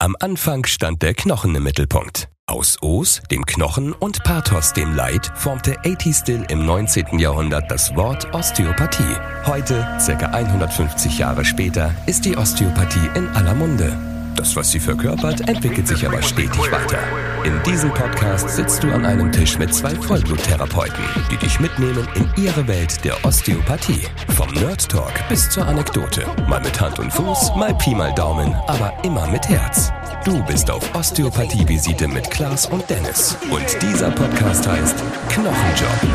Am Anfang stand der Knochen im Mittelpunkt. Aus Os, dem Knochen, und Pathos, dem Leid, formte A.T. Still im 19. Jahrhundert das Wort Osteopathie. Heute, ca. 150 Jahre später, ist die Osteopathie in aller Munde. Das, was sie verkörpert, entwickelt sich aber stetig weiter. In diesem Podcast sitzt du an einem Tisch mit zwei Vollbluttherapeuten, die dich mitnehmen in ihre Welt der Osteopathie. Vom Nerd Talk bis zur Anekdote. Mal mit Hand und Fuß, mal Pi mal Daumen, aber immer mit Herz. Du bist auf Osteopathie-Visite mit Klaas und Dennis. Und dieser Podcast heißt Knochenjob.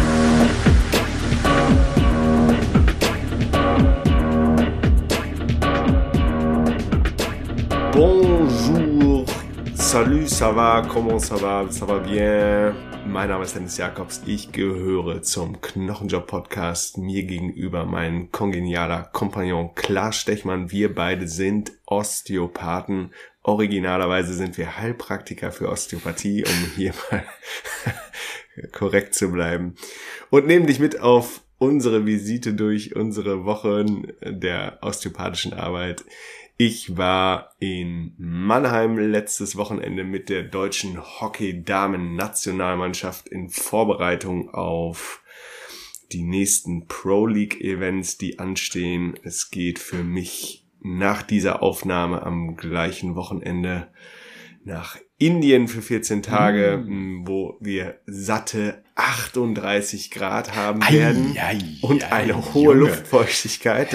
Bonjour, salut, ça va, comment ça va bien? Mein Name ist Dennis Jakobs, ich gehöre zum Knochenjob-Podcast. Mir gegenüber mein kongenialer Kompagnon Klaas Stechmann. Wir beide sind Osteopathen. Originalerweise sind wir Heilpraktiker für Osteopathie, um hier mal korrekt zu bleiben. Und nehmen dich mit auf unsere Visite durch unsere Wochen der osteopathischen Arbeit. Ich war in Mannheim letztes Wochenende mit der deutschen Hockey-Damen-Nationalmannschaft in Vorbereitung auf die nächsten Pro-League-Events, die anstehen. Es geht für mich nach dieser Aufnahme am gleichen Wochenende nach Indien für 14 Tage, wo wir satte 38 Grad haben werden und eine hohe Luftfeuchtigkeit.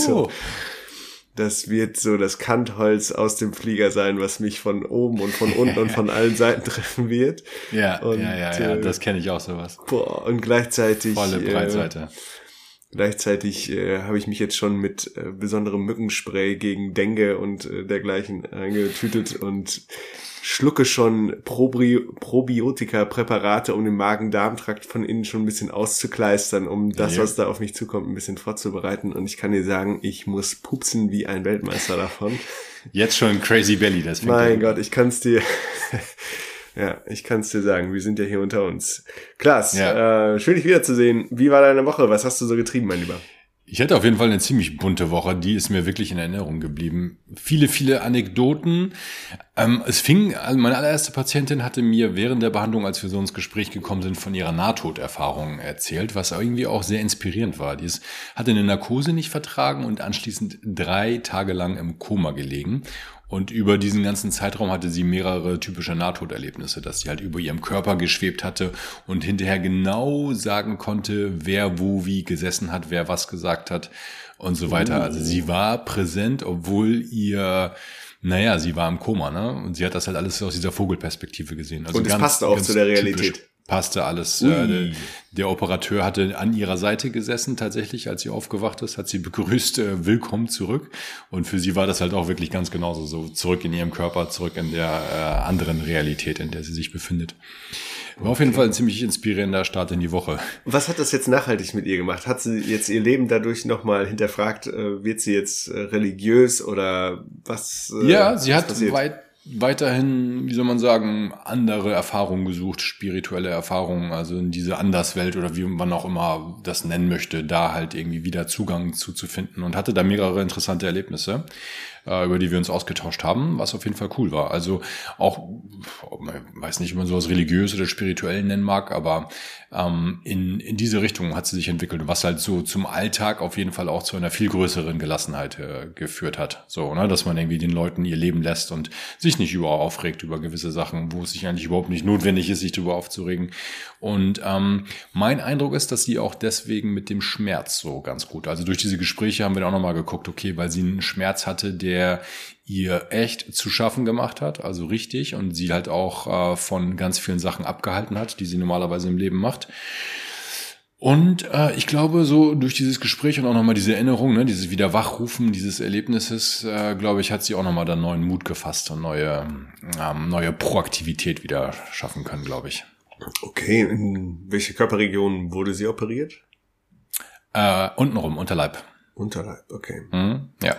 Das wird so das Kantholz aus dem Flieger sein, was mich von oben und von unten und von allen Seiten treffen wird. Ja, das kenne ich auch sowas. Und gleichzeitig volle Breitseite. Gleichzeitig habe ich mich jetzt schon mit besonderem Mückenspray gegen Dengue und dergleichen eingetütet und schlucke schon Probiotika-Präparate, um den Magen-Darm-Trakt von innen schon ein bisschen auszukleistern, um das, was da auf mich zukommt, ein bisschen vorzubereiten. Und ich kann dir sagen, ich muss pupsen wie ein Weltmeister davon. Jetzt schon Crazy Belly, das fängt Mein Gott, ich kann es dir sagen. Wir sind ja hier unter uns. Klaas, schön dich wiederzusehen. Wie war deine Woche? Was hast du so getrieben, mein Lieber? Ich hatte auf jeden Fall eine ziemlich bunte Woche, die ist mir wirklich in Erinnerung geblieben. Viele Anekdoten. Meine allererste Patientin hatte mir während der Behandlung, als wir so ins Gespräch gekommen sind, von ihrer Nahtoderfahrung erzählt, was irgendwie auch sehr inspirierend war. Die hatte eine Narkose nicht vertragen und anschließend 3 Tage lang im Koma gelegen. Und über diesen ganzen Zeitraum hatte sie mehrere typische Nahtoderlebnisse, dass sie halt über ihrem Körper geschwebt hatte und hinterher genau sagen konnte, wer wo wie gesessen hat, wer was gesagt hat und so weiter. Also sie war präsent, obwohl sie war im Koma, ne? Und sie hat das halt alles aus dieser Vogelperspektive gesehen. Also und es passte auch zu der Realität. Typisch. Passte alles. Der Operateur hatte an ihrer Seite gesessen, tatsächlich, als sie aufgewacht ist, hat sie begrüßt, willkommen zurück. Und für sie war das halt auch wirklich ganz genauso, so zurück in ihrem Körper, zurück in der anderen Realität, in der sie sich befindet. War auf jeden Fall ein ziemlich inspirierender Start in die Woche. Was hat das jetzt nachhaltig mit ihr gemacht? Hat sie jetzt ihr Leben dadurch nochmal hinterfragt? Wird sie jetzt religiös oder was? Sie hat weiterhin, wie soll man sagen, andere Erfahrungen gesucht, spirituelle Erfahrungen, also in diese Anderswelt oder wie man auch immer das nennen möchte, da halt irgendwie wieder Zugang zu finden und hatte da mehrere interessante Erlebnisse, über die wir uns ausgetauscht haben, was auf jeden Fall cool war. Also auch, ich weiß nicht, ob man sowas religiös oder spirituell nennen mag, aber in diese Richtung hat sie sich entwickelt, was halt so zum Alltag auf jeden Fall auch zu einer viel größeren Gelassenheit geführt hat. So, ne, dass man irgendwie den Leuten ihr Leben lässt und sich nicht überall aufregt über gewisse Sachen, wo es sich eigentlich überhaupt nicht notwendig ist, sich darüber aufzuregen. Und mein Eindruck ist, dass sie auch deswegen mit dem Schmerz so ganz gut, also durch diese Gespräche haben wir dann auch nochmal geguckt, okay, weil sie einen Schmerz hatte, der ihr echt zu schaffen gemacht hat, also richtig, und sie halt auch von ganz vielen Sachen abgehalten hat, die sie normalerweise im Leben macht. Und ich glaube, so durch dieses Gespräch und auch nochmal diese Erinnerung, ne, dieses Wiederwachrufen dieses Erlebnisses, glaube ich, hat sie auch nochmal da neuen Mut gefasst und neue Proaktivität wieder schaffen können, glaube ich. Okay, in welche Körperregion wurde sie operiert? Untenrum, Unterleib. Unterleib, okay. Ja.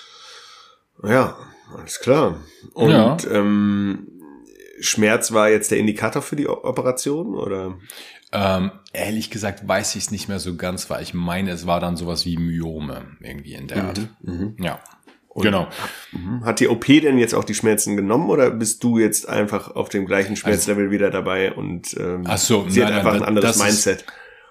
Ja, alles klar. Und Schmerz war jetzt der Indikator für die Operation, oder? Ehrlich gesagt weiß ich es nicht mehr so ganz, weil ich meine, es war dann sowas wie Myome irgendwie in der Art. Ja. Und genau. Hat die OP denn jetzt auch die Schmerzen genommen oder bist du jetzt einfach auf dem gleichen Schmerzlevel wieder dabei und sie hat einfach ein anderes Mindset?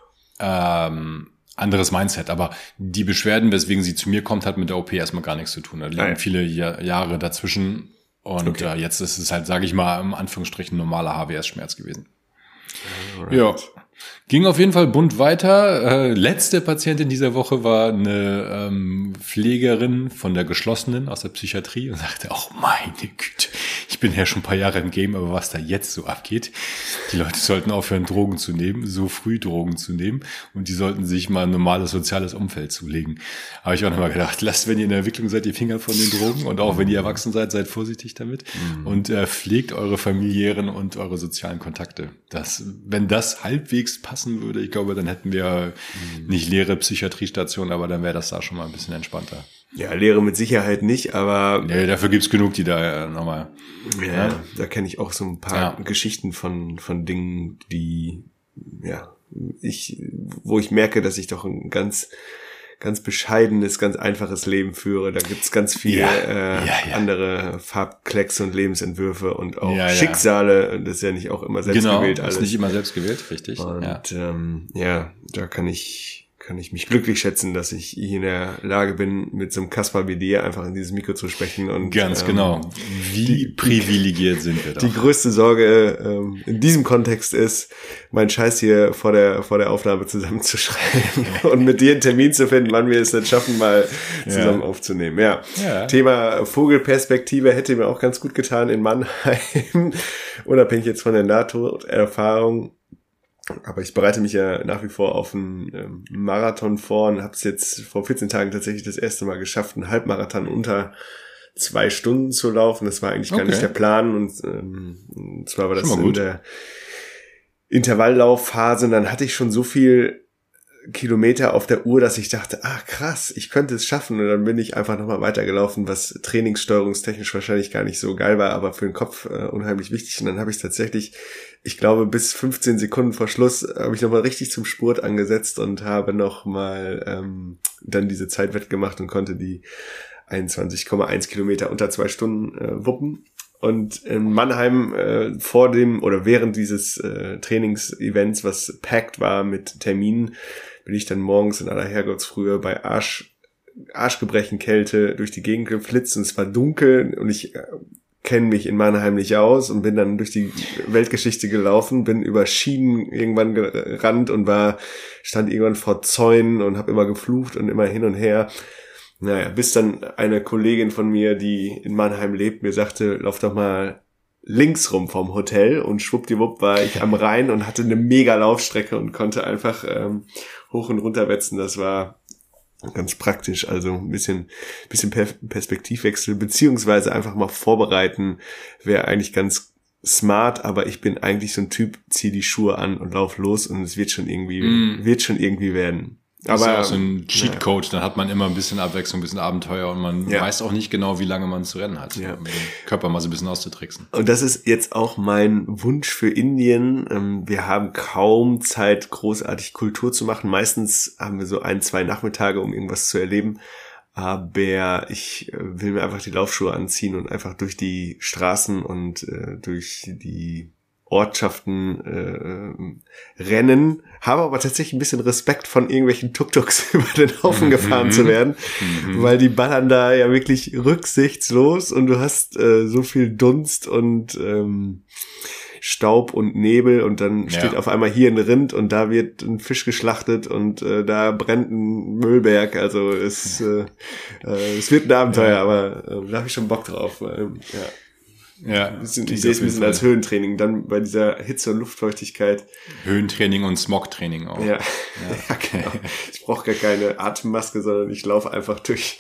Anderes Mindset, aber die Beschwerden, weswegen sie zu mir kommt, hat mit der OP erstmal gar nichts zu tun. Da liegen viele Jahre dazwischen und jetzt ist es halt, sage ich mal, im Anführungsstrichen normaler HWS-Schmerz gewesen. Alright. Ja. Ging auf jeden Fall bunt weiter. Letzte Patientin dieser Woche war eine Pflegerin von der geschlossenen aus der Psychiatrie und sagte, oh meine Güte, ich bin ja schon ein paar Jahre im Game, aber was da jetzt so abgeht, die Leute sollten aufhören, Drogen zu nehmen, so früh Drogen zu nehmen und die sollten sich mal ein normales soziales Umfeld zulegen. Habe ich auch nochmal gedacht, lasst, wenn ihr in der Entwicklung seid, die Finger von den Drogen und auch wenn ihr erwachsen seid, seid vorsichtig damit und pflegt eure familiären und eure sozialen Kontakte. Wenn das halbwegs passen würde, ich glaube, dann hätten wir nicht leere Psychiatriestationen, aber dann wäre das da schon mal ein bisschen entspannter. Ja, leere mit Sicherheit nicht, aber... Nee, dafür gibt's genug, die da nochmal... Ja, da kenne ich auch so ein paar Geschichten von Dingen, die, wo ich merke, dass ich doch ein ganz bescheidenes, ganz einfaches Leben führe. Da gibt's ganz viele andere Farbklecks und Lebensentwürfe und auch Schicksale. Das ist ja nicht auch immer selbst gewählt alles. Ist nicht immer selbst gewählt, richtig. Und da kann ich mich glücklich schätzen, dass ich hier in der Lage bin, mit so einem Kasper wie dir einfach in dieses Mikro zu sprechen. Und ganz genau. Wie privilegiert sind wir da? Die größte Sorge in diesem Kontext ist, meinen Scheiß hier vor der Aufnahme zusammenzuschreiben und mit dir einen Termin zu finden, wann wir es nicht schaffen, mal zusammen aufzunehmen. Ja. Thema Vogelperspektive hätte mir auch ganz gut getan in Mannheim, unabhängig jetzt von der Nahtoderfahrung. Aber ich bereite mich ja nach wie vor auf einen Marathon vor und habe es jetzt vor 14 Tagen tatsächlich das erste Mal geschafft, einen Halbmarathon unter 2 Stunden zu laufen. Das war eigentlich gar nicht der Plan und zwar war das in der Intervalllaufphase und dann hatte ich schon so viel Kilometer auf der Uhr, dass ich dachte, krass, ich könnte es schaffen und dann bin ich einfach nochmal weitergelaufen, was trainingssteuerungstechnisch wahrscheinlich gar nicht so geil war, aber für den Kopf unheimlich wichtig und dann habe ich tatsächlich, ich glaube bis 15 Sekunden vor Schluss habe ich nochmal richtig zum Spurt angesetzt und habe nochmal dann diese Zeit wettgemacht und konnte die 21,1 Kilometer unter 2 Stunden wuppen. Und in Mannheim vor dem oder während dieses Trainingsevents, was packed war mit Terminen, bin ich dann morgens in aller Herrgottsfrühe bei Arschgebrechen, Kälte durch die Gegend geflitzt und es war dunkel und ich kenne mich in Mannheim nicht aus und bin dann durch die Weltgeschichte gelaufen, bin über Schienen irgendwann gerannt und stand irgendwann vor Zäunen und habe immer geflucht und immer hin und her. Naja, bis dann eine Kollegin von mir, die in Mannheim lebt, mir sagte, lauf doch mal links rum vom Hotel und schwuppdiwupp war ich am Rhein und hatte eine mega Laufstrecke und konnte einfach hoch und runter wetzen. Das war ganz praktisch, also ein bisschen Perspektivwechsel, beziehungsweise einfach mal vorbereiten, wäre eigentlich ganz smart, aber ich bin eigentlich so ein Typ, zieh die Schuhe an und lauf los und es wird schon irgendwie werden. Das ist ja auch so ein Cheatcode, dann hat man immer ein bisschen Abwechslung, ein bisschen Abenteuer und man weiß auch nicht genau, wie lange man zu rennen hat, um den Körper mal so ein bisschen auszutricksen. Und das ist jetzt auch mein Wunsch für Indien. Wir haben kaum Zeit, großartig Kultur zu machen. Meistens haben wir so 1-2 Nachmittage, um irgendwas zu erleben. Aber ich will mir einfach die Laufschuhe anziehen und einfach durch die Straßen und durch die Ortschaften rennen, habe aber tatsächlich ein bisschen Respekt von irgendwelchen Tuk-Tuks über den Haufen gefahren zu werden, weil die ballern da ja wirklich rücksichtslos und du hast so viel Dunst und Staub und Nebel und dann steht auf einmal hier ein Rind und da wird ein Fisch geschlachtet und da brennt ein Müllberg, also es wird ein Abenteuer, aber da habe ich schon Bock drauf. Ich sehe es ein bisschen als Höhentraining, dann bei dieser Hitze und Luftfeuchtigkeit. Höhentraining und Smogtraining auch. Ja, genau. Ich brauche gar keine Atemmaske, sondern ich laufe einfach durch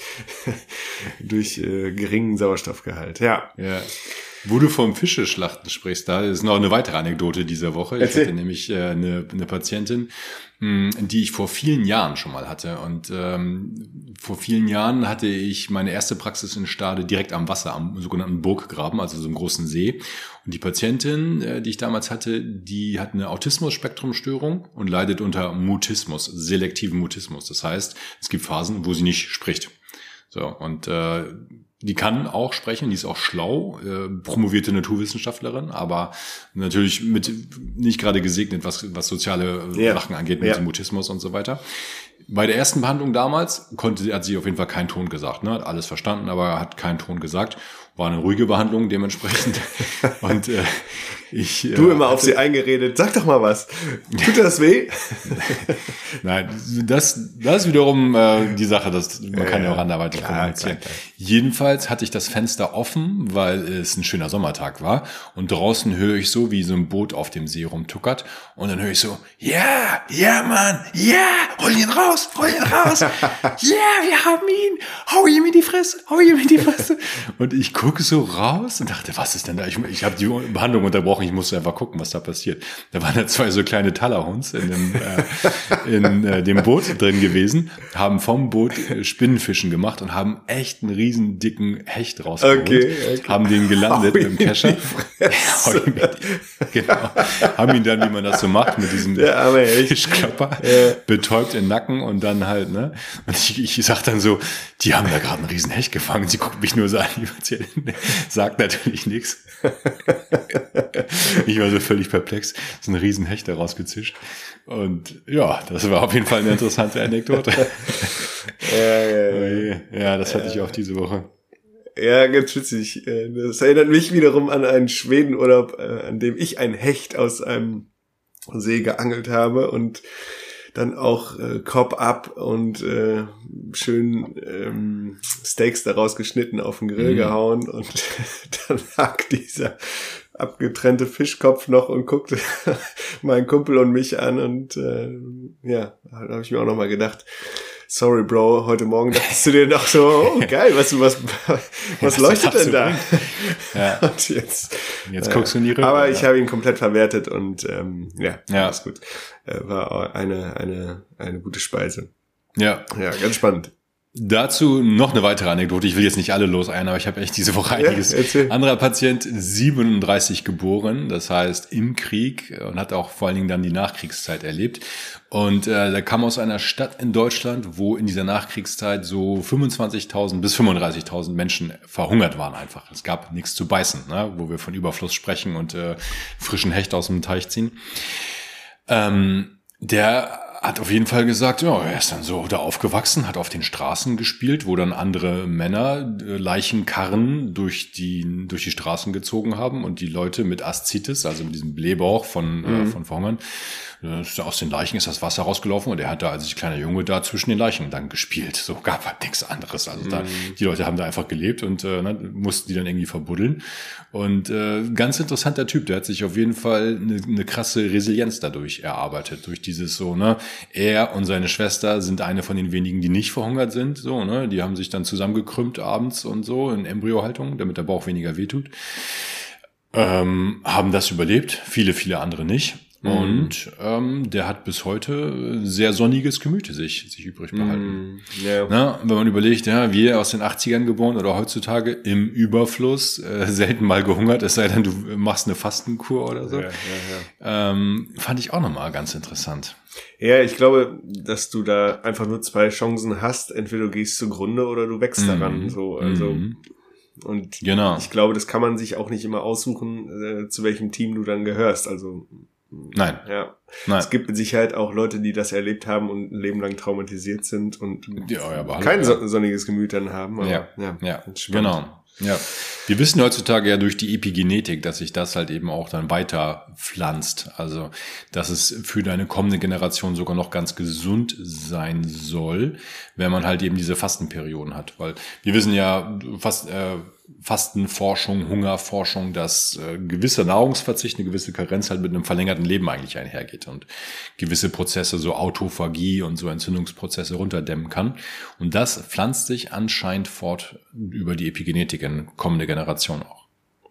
geringen Sauerstoffgehalt. Ja. Wo du vom Fischeschlachten sprichst, da ist noch eine weitere Anekdote dieser Woche. Ich hatte nämlich eine Patientin, die ich vor vielen Jahren schon mal hatte. Und vor vielen Jahren hatte ich meine erste Praxis in Stade direkt am Wasser, am sogenannten Burggraben, also so einem großen See. Und die Patientin, die ich damals hatte, die hat eine Autismus-Spektrum-Störung und leidet unter Mutismus, selektiven Mutismus. Das heißt, es gibt Phasen, wo sie nicht spricht. So, und die kann auch sprechen, die ist auch schlau, promovierte Naturwissenschaftlerin, aber natürlich mit nicht gerade gesegnet, was soziale Sachen angeht, mit Mutismus und so weiter. Bei der ersten Behandlung damals hat sie auf jeden Fall keinen Ton gesagt, ne? Hat alles verstanden, aber hat keinen Ton gesagt. War eine ruhige Behandlung dementsprechend. Und du immer auf sie eingeredet, sag doch mal was. Tut das weh? Nein, das ist wiederum die Sache, dass man kann ja auch anderweitig kommunizieren. Klar. Jedenfalls hatte ich das Fenster offen, weil es ein schöner Sommertag war. Und draußen höre ich so, wie so ein Boot auf dem See rumtuckert. Und dann höre ich so, ja, Mann, ja, hol ihn raus. Ja, wir haben ihn. Hau ihm in die Fresse. Und ich gucke so raus und dachte, was ist denn da? Ich habe die Behandlung unterbrochen, ich musste einfach gucken, was da passiert. Da waren da 2 so kleine Talahunds in dem Boot drin gewesen, haben vom Boot Spinnenfischen gemacht und haben echt einen riesen dicken Hecht rausgeholt. Okay. Haben den gelandet mit dem Kescher. Genau. Haben ihn dann, wie man das so macht, mit diesem Fischklopper betäubt in den Nacken und dann halt, ne? Und ich sag dann so, die haben da gerade einen riesen Hecht gefangen. Sie guckt mich nur so an, sagt natürlich nichts. Ich war so völlig perplex. So ein riesen Hecht da rausgezischt. Und ja, das war auf jeden Fall eine interessante Anekdote. Ja, das hatte ich auch diese Woche. Ja, ganz witzig. Das erinnert mich wiederum an einen Schwedenurlaub, an dem ich ein Hecht aus einem See geangelt habe und dann auch Korb ab und schön Steaks daraus geschnitten auf den Grill gehauen und dann lag dieser abgetrennte Fischkopf noch und guckte meinen Kumpel und mich an und da habe ich mir auch noch mal gedacht, sorry Bro, heute Morgen dachtest du dir noch so, oh geil, was leuchtet denn da? Ja. Und jetzt guckst du in die Röhre. Aber ich habe ihn komplett verwertet und alles gut. War eine gute Speise. Ja, ganz spannend. Dazu noch eine weitere Anekdote. Ich will jetzt nicht alle loseiern, aber ich habe echt diese Woche einiges. Anderer Patient, 37 geboren, das heißt im Krieg und hat auch vor allen Dingen dann die Nachkriegszeit erlebt. Und der kam aus einer Stadt in Deutschland, wo in dieser Nachkriegszeit so 25.000 bis 35.000 Menschen verhungert waren einfach. Es gab nichts zu beißen, ne? Wo wir von Überfluss sprechen und frischen Hecht aus dem Teich ziehen. Der hat auf jeden Fall gesagt, ja, er ist dann so da aufgewachsen, hat auf den Straßen gespielt, wo dann andere Männer Leichenkarren durch die Straßen gezogen haben und die Leute mit Aszites, also mit diesem Blähbauch von Verhungern, aus den Leichen ist das Wasser rausgelaufen und er hat da als kleiner Junge da zwischen den Leichen dann gespielt. So gab halt nichts anderes. Also die Leute haben da einfach gelebt und mussten die dann irgendwie verbuddeln. Und ganz interessanter Typ, der hat sich auf jeden Fall eine krasse Resilienz dadurch erarbeitet, durch dieses so, ne, er und seine Schwester sind eine von den wenigen, die nicht verhungert sind, so, ne, die haben sich dann zusammengekrümmt abends und so in Embryohaltung, damit der Bauch weniger wehtut, haben das überlebt, viele andere nicht. Und der hat bis heute sehr sonniges Gemüt sich übrig behalten. Na, wenn man überlegt, ja, wir aus den 80ern geboren oder heutzutage im Überfluss, selten mal gehungert, es sei denn, du machst eine Fastenkur oder so. Fand ich auch nochmal ganz interessant. Ja, ich glaube, dass du da einfach nur 2 Chancen hast. Entweder du gehst zugrunde oder du wächst daran. So, also und genau. Ich glaube, das kann man sich auch nicht immer aussuchen, zu welchem Team du dann gehörst. Also Nein. Es gibt mit Sicherheit auch Leute, die das erlebt haben und ein Leben lang traumatisiert sind und kein sonniges Gemüt dann haben. Aber, genau. Ja, wir wissen heutzutage ja durch die Epigenetik, dass sich das halt eben auch dann weiter pflanzt. Also, dass es für deine kommende Generation sogar noch ganz gesund sein soll, wenn man halt eben diese Fastenperioden hat. Weil wir wissen ja, Fastenforschung, Hungerforschung, dass gewisser Nahrungsverzicht, eine gewisse Karenz halt mit einem verlängerten Leben eigentlich einhergeht und gewisse Prozesse, so Autophagie und so Entzündungsprozesse runterdämmen kann. Und das pflanzt sich anscheinend fort über die Epigenetik in kommende Generation auch.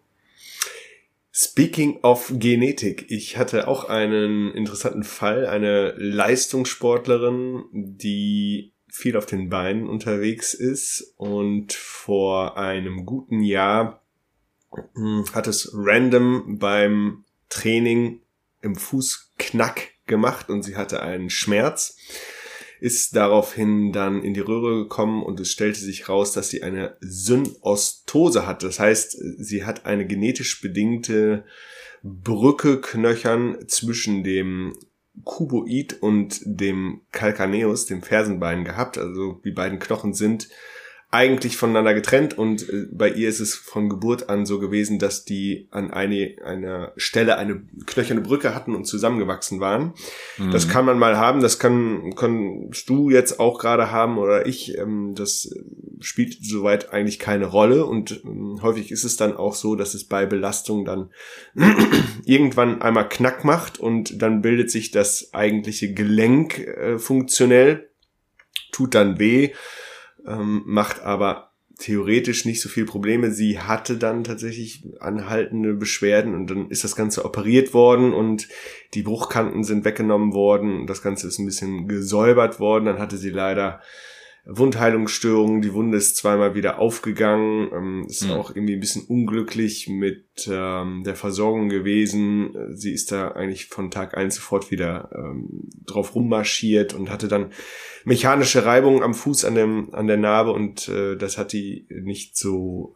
Speaking of Genetik, ich hatte auch einen interessanten Fall, eine Leistungssportlerin, die viel auf den Beinen unterwegs ist und vor einem guten Jahr hat es random beim Training im Fuß Knack gemacht und sie hatte einen Schmerz. ist daraufhin dann in die Röhre gekommen und es stellte sich raus, dass sie eine Synostose hat. Das heißt, sie hat eine genetisch bedingte Brücke knöchern zwischen dem Cuboid und dem Calcaneus, dem Fersenbein gehabt. Also die beiden Knochen sind eigentlich voneinander getrennt und bei ihr ist es von Geburt an so gewesen, dass die an einer Stelle eine knöcherne Brücke hatten und zusammengewachsen waren. Mhm. Das kann man mal haben, das kannst du jetzt auch gerade haben oder ich. Das spielt soweit eigentlich keine Rolle und häufig ist es dann auch so, dass es bei Belastung dann irgendwann einmal Knack macht und dann bildet sich das eigentliche Gelenk funktionell, tut dann weh, macht aber theoretisch nicht so viel Probleme. Sie hatte dann tatsächlich anhaltende Beschwerden und dann ist das Ganze operiert worden und die Bruchkanten sind weggenommen worden. Das Ganze ist ein bisschen gesäubert worden. Dann hatte sie leider Wundheilungsstörungen. Die Wunde ist zweimal wieder aufgegangen. Ist auch irgendwie ein bisschen unglücklich mit der Versorgung gewesen. Sie ist da eigentlich von Tag 1 sofort wieder drauf rummarschiert und hatte dann mechanische Reibungen am Fuß an der Narbe und das hat die nicht so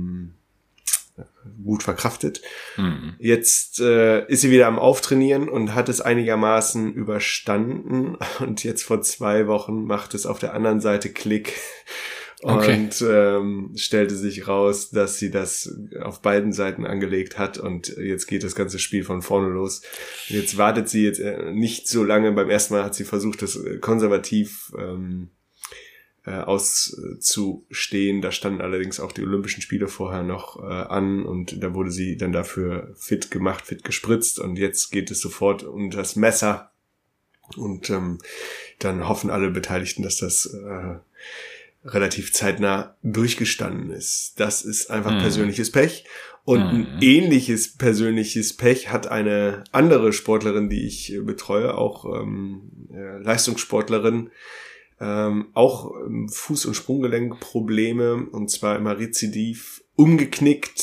gut verkraftet. Mhm. Jetzt ist sie wieder am Auftrainieren und hat es einigermaßen überstanden und jetzt vor 2 Wochen macht es auf der anderen Seite Klick und stellte sich raus, dass sie das auf beiden Seiten angelegt hat und jetzt geht das ganze Spiel von vorne los. Jetzt wartet sie jetzt nicht so lange. Beim ersten Mal hat sie versucht, das konservativ auszustehen. Da standen allerdings auch die Olympischen Spiele vorher noch an und da wurde sie dann dafür fit gemacht, fit gespritzt und jetzt geht es sofort um das Messer und dann hoffen alle Beteiligten, dass das relativ zeitnah durchgestanden ist. Das ist einfach persönliches Pech. Und ein ähnliches persönliches Pech hat eine andere Sportlerin, die ich betreue, auch Leistungssportlerin, auch Fuß- und Sprunggelenk-Probleme, und zwar immer rezidiv umgeknickt,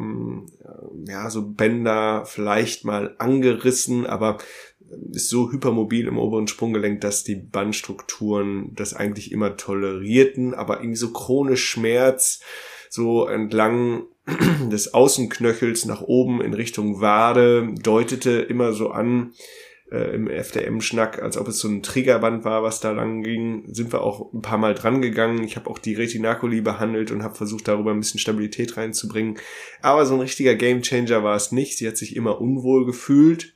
so Bänder vielleicht mal angerissen, aber ist so hypermobil im oberen Sprunggelenk, dass die Bandstrukturen das eigentlich immer tolerierten, aber irgendwie so chronisch Schmerz, so entlang des Außenknöchels nach oben in Richtung Wade, deutete immer so an, im FDM-Schnack, als ob es so ein Triggerband war, was da lang ging, sind wir auch ein paar Mal dran gegangen. Ich habe auch die Retinaculi behandelt und habe versucht, darüber ein bisschen Stabilität reinzubringen. Aber so ein richtiger Gamechanger war es nicht. Sie hat sich immer unwohl gefühlt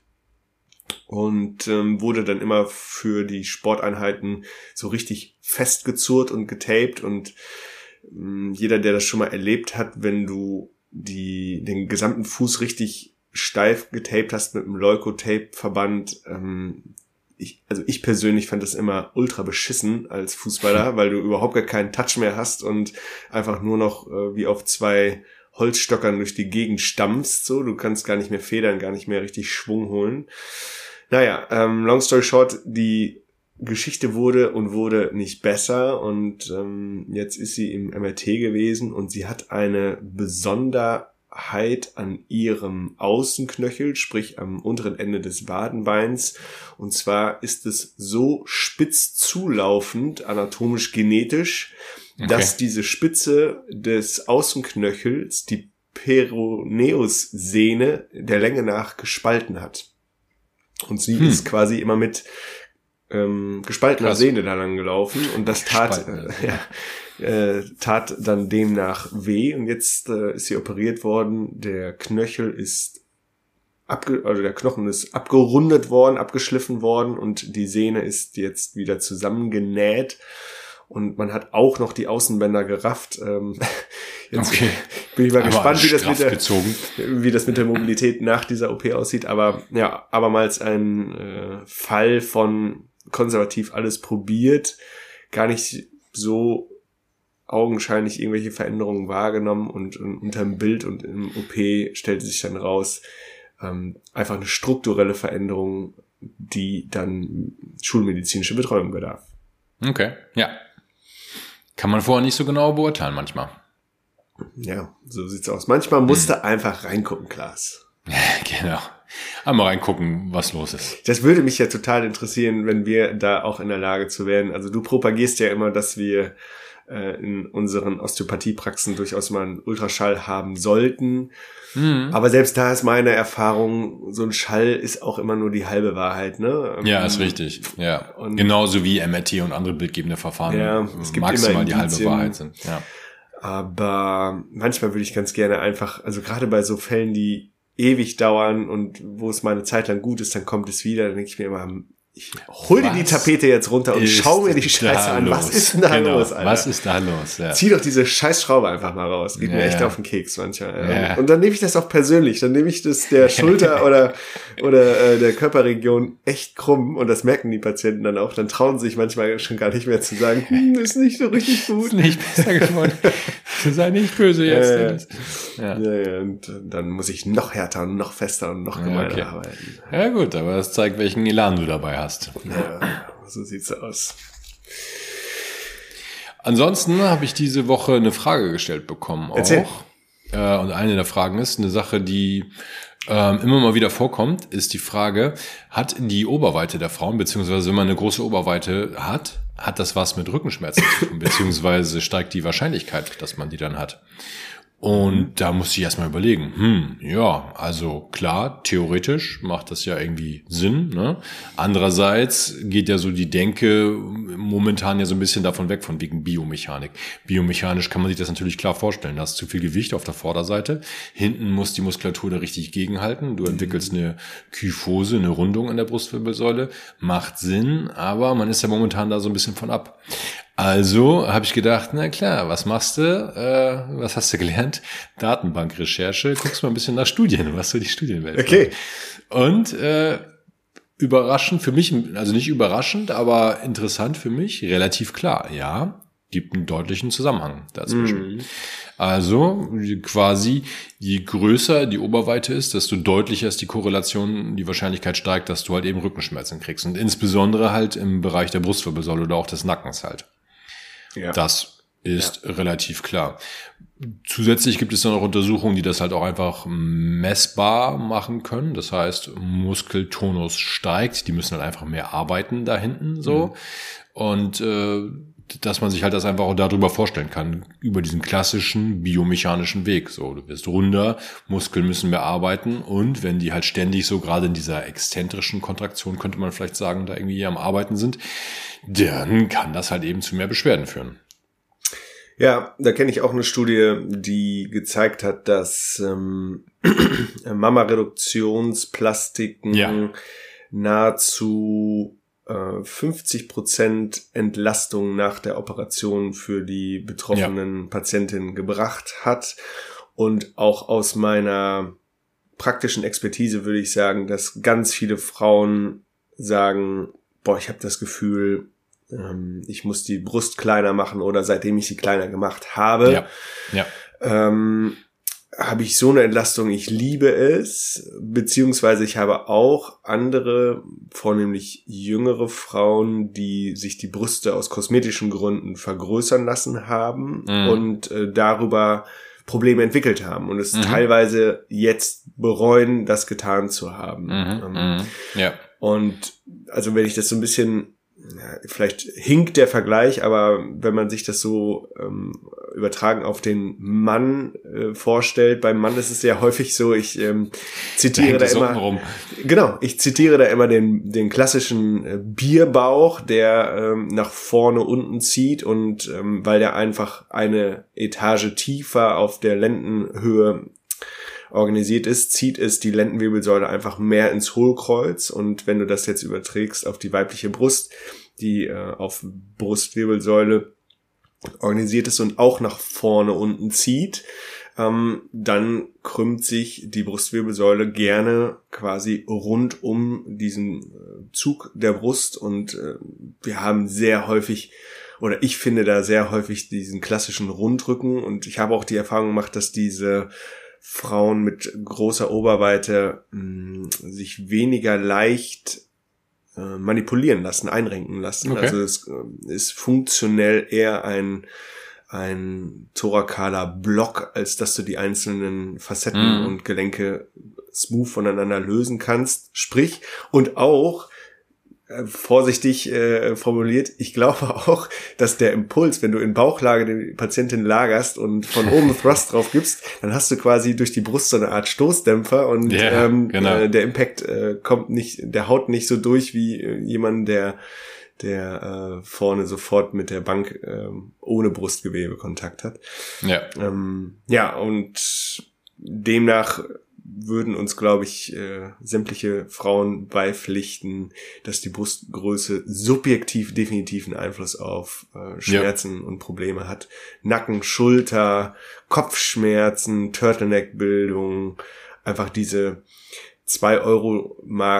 und wurde dann immer für die Sporteinheiten so richtig festgezurrt und getaped. Und jeder, der das schon mal erlebt hat, wenn du den gesamten Fuß richtig steif getaped hast mit einem Leukotape-Verband. Ich persönlich fand das immer ultra beschissen als Fußballer, weil du überhaupt gar keinen Touch mehr hast und einfach nur noch wie auf 2 Holzstöckern durch die Gegend stampfst. So, du kannst gar nicht mehr federn, gar nicht mehr richtig Schwung holen. Naja, long story short, die Geschichte wurde nicht besser und jetzt ist sie im MRT gewesen und sie hat eine Besonderheit an ihrem Außenknöchel, sprich am unteren Ende des Wadenbeins. Und zwar ist es so spitz zulaufend, anatomisch genetisch, dass diese Spitze des Außenknöchels die Peroneus-Sehne der Länge nach gespalten hat. Und sie ist quasi immer mit gespaltener Sehne da lang gelaufen und das tat dann demnach weh und jetzt ist sie operiert worden. Der Knöchel ist der Knochen ist abgerundet worden, abgeschliffen worden und die Sehne ist jetzt wieder zusammengenäht und man hat auch noch die Außenbänder gerafft. Jetzt bin ich mal gespannt, wie das mit der Mobilität nach dieser OP aussieht, aber ja, abermals ein Fall von konservativ alles probiert, gar nicht so augenscheinlich irgendwelche Veränderungen wahrgenommen und unterm Bild und im OP stellte sich dann raus, einfach eine strukturelle Veränderung, die dann schulmedizinische Betreuung bedarf. Okay, ja. Kann man vorher nicht so genau beurteilen manchmal. Ja, so sieht's aus. Manchmal musst du einfach reingucken, Klaas. Genau. Einmal reingucken, was los ist. Das würde mich ja total interessieren, wenn wir da auch in der Lage zu werden. Also du propagierst ja immer, dass wir in unseren Osteopathiepraxen durchaus mal einen Ultraschall haben sollten. Aber selbst da ist meine Erfahrung, so ein Schall ist auch immer nur die halbe Wahrheit, ne? Ja, ist richtig. Ja. Und genauso wie MRT und andere bildgebende Verfahren es gibt maximal immer die halbe Wahrheit sind. Ja. Aber manchmal würde ich ganz gerne einfach, also gerade bei so Fällen, die ewig dauern und wo es mal eine Zeit lang gut ist, dann kommt es wieder, dann denke ich mir immer, ich hol dir die Tapete jetzt runter und schau mir die Scheiße an. Was ist denn da los, Alter? Was ist da los? Ja. Zieh doch diese Scheißschraube einfach mal raus. Geht mir echt auf den Keks manchmal. Ja. Und dann nehme ich das auch persönlich. Dann nehme ich das der Schulter oder der Körperregion echt krumm und das merken die Patienten dann auch. Dann trauen sie sich manchmal schon gar nicht mehr zu sagen, ist nicht so richtig gut. Ist nicht besser geworden. Sei nicht böse jetzt. Ja, und dann muss ich noch härter und noch fester und noch gemeiner arbeiten. Ja gut, aber das zeigt, welchen Elan du dabei hast. Ja, so sieht's aus. Ansonsten habe ich diese Woche eine Frage gestellt bekommen auch. Erzähl. Und eine der Fragen ist, eine Sache, die immer mal wieder vorkommt, ist die Frage, hat die Oberweite der Frauen, beziehungsweise wenn man eine große Oberweite hat das was mit Rückenschmerzen zu tun, beziehungsweise steigt die Wahrscheinlichkeit, dass man die dann hat. Und da muss ich erstmal überlegen, also klar, theoretisch macht das ja irgendwie Sinn, ne? Andererseits geht ja so die Denke momentan ja so ein bisschen davon weg, von wegen Biomechanik. Biomechanisch kann man sich das natürlich klar vorstellen. Da hast zu viel Gewicht auf der Vorderseite. Hinten muss die Muskulatur da richtig gegenhalten. Du entwickelst eine Kyphose, eine Rundung an der Brustwirbelsäule. Macht Sinn, aber man ist ja momentan da so ein bisschen von ab. Also habe ich gedacht, na klar, was machst du? Was hast du gelernt? Datenbankrecherche. Guckst mal ein bisschen nach Studien, was so die Studienwelt ist. Okay. Und überraschend für mich, also nicht überraschend, aber interessant für mich, relativ klar. Ja, gibt einen deutlichen Zusammenhang dazwischen. Also quasi, je größer die Oberweite ist, desto deutlicher ist die Korrelation, die Wahrscheinlichkeit steigt, dass du halt eben Rückenschmerzen kriegst. Und insbesondere halt im Bereich der Brustwirbelsäule oder auch des Nackens halt. Ja. Das ist relativ klar. Zusätzlich gibt es dann auch Untersuchungen, die das halt auch einfach messbar machen können. Das heißt, Muskeltonus steigt, die müssen halt einfach mehr arbeiten da hinten so. Und dass man sich halt das einfach auch darüber vorstellen kann, über diesen klassischen biomechanischen Weg. So, du wirst runder, Muskeln müssen mehr arbeiten und wenn die halt ständig so gerade in dieser exzentrischen Kontraktion, könnte man vielleicht sagen, da irgendwie am Arbeiten sind, dann kann das halt eben zu mehr Beschwerden führen. Ja, da kenne ich auch eine Studie, die gezeigt hat, dass Mammareduktionsplastiken nahezu 50% Entlastung nach der Operation für die betroffenen Patientinnen gebracht hat. Und auch aus meiner praktischen Expertise würde ich sagen, dass ganz viele Frauen sagen, ich habe das Gefühl, ich muss die Brust kleiner machen oder seitdem ich sie kleiner gemacht habe, habe ich so eine Entlastung, ich liebe es, beziehungsweise ich habe auch andere, vornehmlich jüngere Frauen, die sich die Brüste aus kosmetischen Gründen vergrößern lassen haben und darüber Probleme entwickelt haben und es teilweise jetzt bereuen, das getan zu haben. Und also wenn ich das so ein bisschen, vielleicht hinkt der Vergleich, aber wenn man sich das so übertragen auf den Mann vorstellt, beim Mann ist es ja häufig so, ich zitiere da immer, ich zitiere da immer den klassischen Bierbauch, der nach vorne unten zieht und weil der einfach eine Etage tiefer auf der Lendenhöhe organisiert ist, zieht es die Lendenwirbelsäule einfach mehr ins Hohlkreuz und wenn du das jetzt überträgst auf die weibliche Brust, die auf Brustwirbelsäule organisiert ist und auch nach vorne unten zieht, dann krümmt sich die Brustwirbelsäule gerne quasi rund um diesen Zug der Brust und wir haben sehr häufig, oder ich finde da sehr häufig diesen klassischen Rundrücken und ich habe auch die Erfahrung gemacht, dass diese Frauen mit großer Oberweite sich weniger leicht manipulieren lassen, einrenken lassen. Okay. Also es ist funktionell eher ein thorakaler Block, als dass du die einzelnen Facetten und Gelenke smooth voneinander lösen kannst. Sprich, und auch, vorsichtig formuliert, ich glaube auch, dass der Impuls, wenn du in Bauchlage die Patientin lagerst und von oben Thrust drauf gibst, dann hast du quasi durch die Brust so eine Art Stoßdämpfer und genau. Der Impact der haut nicht so durch wie jemand, der vorne sofort mit der Bank ohne Brustgewebe Kontakt hat. Ja, und demnach würden uns, glaube ich, sämtliche Frauen beipflichten, dass die Brustgröße subjektiv definitiv einen Einfluss auf Schmerzen und Probleme hat. Nacken, Schulter, Kopfschmerzen, Turtleneck-Bildung, einfach diese 2 Euro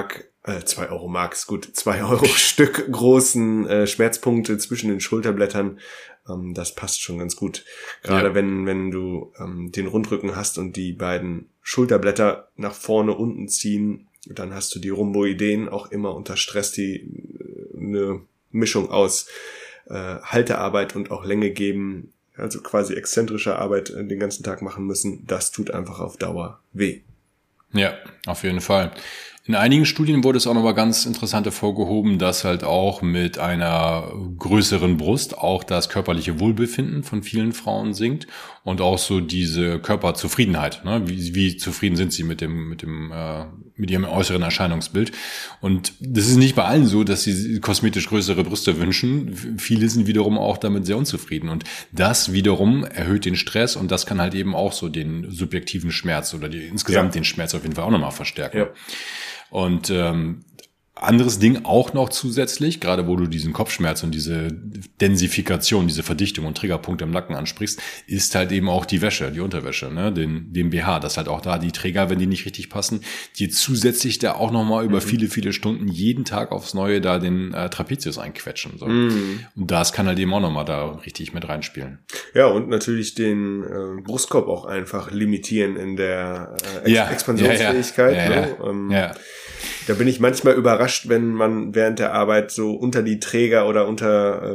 Stück großen Schmerzpunkte zwischen den Schulterblättern. Das passt schon ganz gut. Gerade wenn du den Rundrücken hast und die beiden Schulterblätter nach vorne unten ziehen, dann hast du die Rhomboideen auch immer unter Stress, die eine Mischung aus Haltearbeit und auch Länge geben, also quasi exzentrische Arbeit den ganzen Tag machen müssen. Das tut einfach auf Dauer weh. Ja, auf jeden Fall. In einigen Studien wurde es auch nochmal ganz interessant hervorgehoben, dass halt auch mit einer größeren Brust auch das körperliche Wohlbefinden von vielen Frauen sinkt und auch so diese Körperzufriedenheit, ne? Wie zufrieden sind sie mit ihrem äußeren Erscheinungsbild. Und das ist nicht bei allen so, dass sie kosmetisch größere Brüste wünschen. Viele sind wiederum auch damit sehr unzufrieden. Und das wiederum erhöht den Stress und das kann halt eben auch so den subjektiven Schmerz oder insgesamt den Schmerz auf jeden Fall auch nochmal verstärken. Ja. Und anderes Ding auch noch zusätzlich, gerade wo du diesen Kopfschmerz und diese Densifikation, diese Verdichtung und Triggerpunkte im Nacken ansprichst, ist halt eben auch die Wäsche, die Unterwäsche, ne, den BH, dass halt auch da die Träger, wenn die nicht richtig passen, die zusätzlich da auch nochmal über viele, viele Stunden jeden Tag aufs Neue da den Trapezius einquetschen. So. Und das kann halt eben auch nochmal da richtig mit reinspielen. Ja, und natürlich den Brustkorb auch einfach limitieren in der Expansionsfähigkeit. Da bin ich manchmal überrascht, wenn man während der Arbeit so unter die Träger oder unter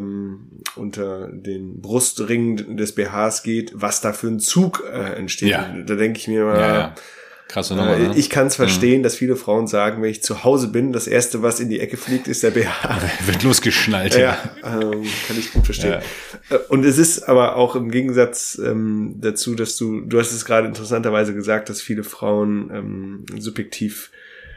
den Brustringen des BHs geht, was da für ein Zug entsteht. Ja. Da denke ich mir mal, krasse Nummer, ne? Ich kann es verstehen, dass viele Frauen sagen, wenn ich zu Hause bin, das Erste, was in die Ecke fliegt, ist der BH. Wird losgeschnallt. Ja, kann ich gut verstehen. Ja. Und es ist aber auch im Gegensatz dazu, dass du hast es gerade interessanterweise gesagt, dass viele Frauen subjektiv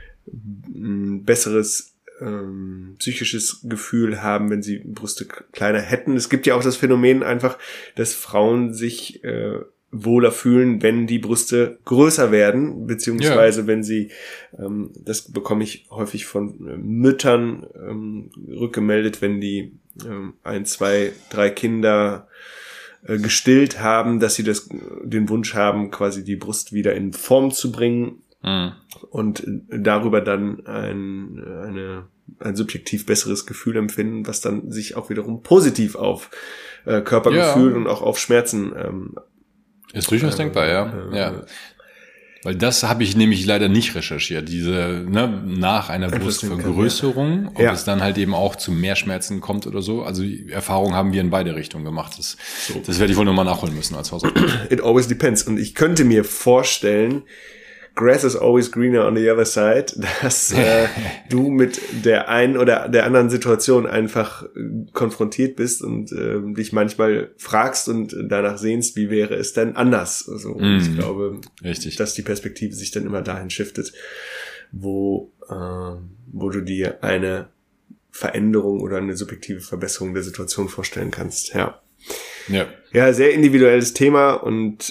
ein besseres psychisches Gefühl haben, wenn sie Brüste kleiner hätten. Es gibt ja auch das Phänomen einfach, dass Frauen sich wohler fühlen, wenn die Brüste größer werden, beziehungsweise wenn sie, das bekomme ich häufig von Müttern rückgemeldet, wenn die 1, 2, 3 Kinder gestillt haben, dass sie den Wunsch haben, quasi die Brust wieder in Form zu bringen. Und darüber dann ein subjektiv besseres Gefühl empfinden, was dann sich auch wiederum positiv auf Körpergefühl und auch auf Schmerzen ist durchaus denkbar, ja. Weil das habe ich nämlich leider nicht recherchiert, nach einer Brustvergrößerung, ob es dann halt eben auch zu mehr Schmerzen kommt oder so. Also die Erfahrung haben wir in beide Richtungen gemacht. Das werde ich wohl nochmal nachholen müssen als Hausaufgabe. It always depends. Und ich könnte mir vorstellen, Grass is always greener on the other side, dass du mit der einen oder der anderen Situation einfach konfrontiert bist und dich manchmal fragst und danach sehnst, wie wäre es denn anders? Also ich glaube, dass die Perspektive sich dann immer dahin shiftet, wo du dir eine Veränderung oder eine subjektive Verbesserung der Situation vorstellen kannst. Ja, sehr individuelles Thema und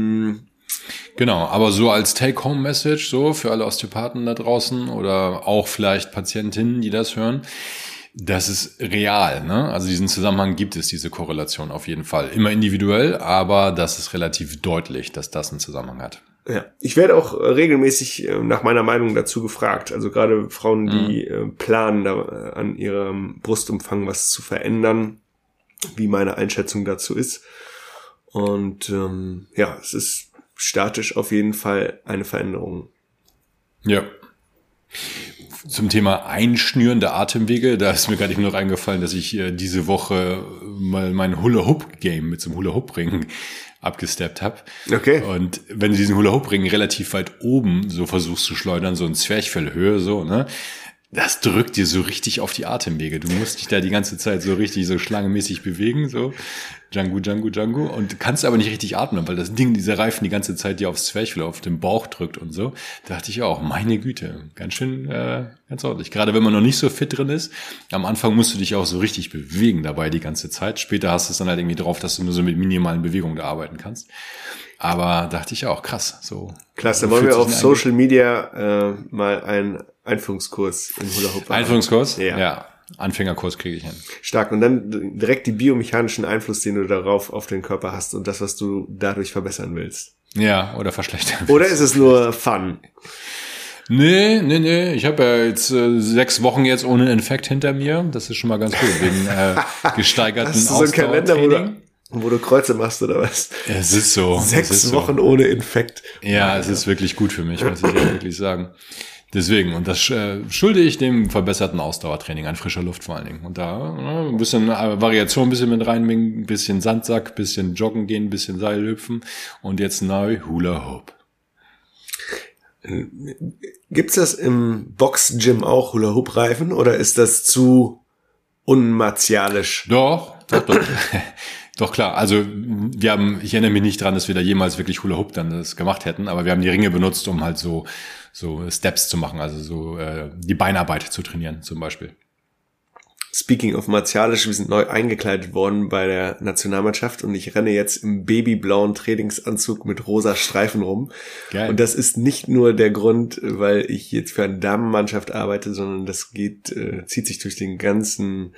genau, aber so als Take-Home-Message, so für alle Osteopathen da draußen oder auch vielleicht Patientinnen, die das hören, das ist real, ne? Also diesen Zusammenhang gibt es, diese Korrelation auf jeden Fall. Immer individuell, aber das ist relativ deutlich, dass das einen Zusammenhang hat. Ja, ich werde auch regelmäßig nach meiner Meinung dazu gefragt. Also gerade Frauen, die planen, da an ihrem Brustumfang was zu verändern, wie meine Einschätzung dazu ist. Und es ist statisch auf jeden Fall eine Veränderung. Ja. Zum Thema Einschnüren der Atemwege, da ist mir gerade eben noch eingefallen, dass ich diese Woche mal mein Hula-Hoop-Game mit so einem Hula-Hoop-Ring abgesteppt habe. Okay. Und wenn du diesen Hula-Hoop-Ring relativ weit oben so versuchst zu schleudern, so in Zwerchfellhöhe, so, ne, das drückt dir so richtig auf die Atemwege. Du musst dich da die ganze Zeit so richtig so schlangemäßig bewegen, so Django, Django, Django, und kannst aber nicht richtig atmen, weil das Ding, dieser Reifen die ganze Zeit dir aufs Zwerchfell, auf den Bauch drückt und so. Da dachte ich auch, meine Güte, ganz schön, ganz ordentlich. Gerade wenn man noch nicht so fit drin ist, am Anfang musst du dich auch so richtig bewegen dabei die ganze Zeit. Später hast du es dann halt irgendwie drauf, dass du nur so mit minimalen Bewegungen da arbeiten kannst. Aber dachte ich auch, krass, so. Klasse, dann wollen wir auf Social Media mal einen Einführungskurs in Hula Hoop machen. Einführungskurs? Ja. Anfängerkurs kriege ich hin. Stark. Und dann direkt die biomechanischen Einfluss, den du darauf auf den Körper hast und das, was du dadurch verbessern willst. Ja, oder verschlechtern willst. Oder ist es nur Fun? Nee. Ich habe ja jetzt 6 Wochen jetzt ohne Infekt hinter mir. Das ist schon mal ganz gut. Wegen gesteigerten Hast du so einen Kalender, wo du Kreuze machst, oder was? Es ist so. 6 Wochen ohne Infekt. Ja, es ist wirklich gut für mich, muss ich ja wirklich sagen. Deswegen, und das schulde ich dem verbesserten Ausdauertraining an frischer Luft vor allen Dingen. Und da ein bisschen Variation ein bisschen mit reinbringen, ein bisschen Sandsack, ein bisschen joggen gehen, ein bisschen Seil hüpfen und jetzt neu Hula Hoop. Gibt's das im Box-Gym auch, Hula Hoop Reifen, oder ist das zu unmartialisch? Doch. Doch, klar. Also ich erinnere mich nicht dran, dass wir da jemals wirklich Hula Hoop dann das gemacht hätten, aber wir haben die Ringe benutzt, um halt so Steps zu machen, also so die Beinarbeit zu trainieren zum Beispiel. Speaking of martialisch, wir sind neu eingekleidet worden bei der Nationalmannschaft und ich renne jetzt im babyblauen Trainingsanzug mit rosa Streifen rum. Geil. Und das ist nicht nur der Grund, weil ich jetzt für eine Damenmannschaft arbeite, sondern das zieht sich durch den ganzen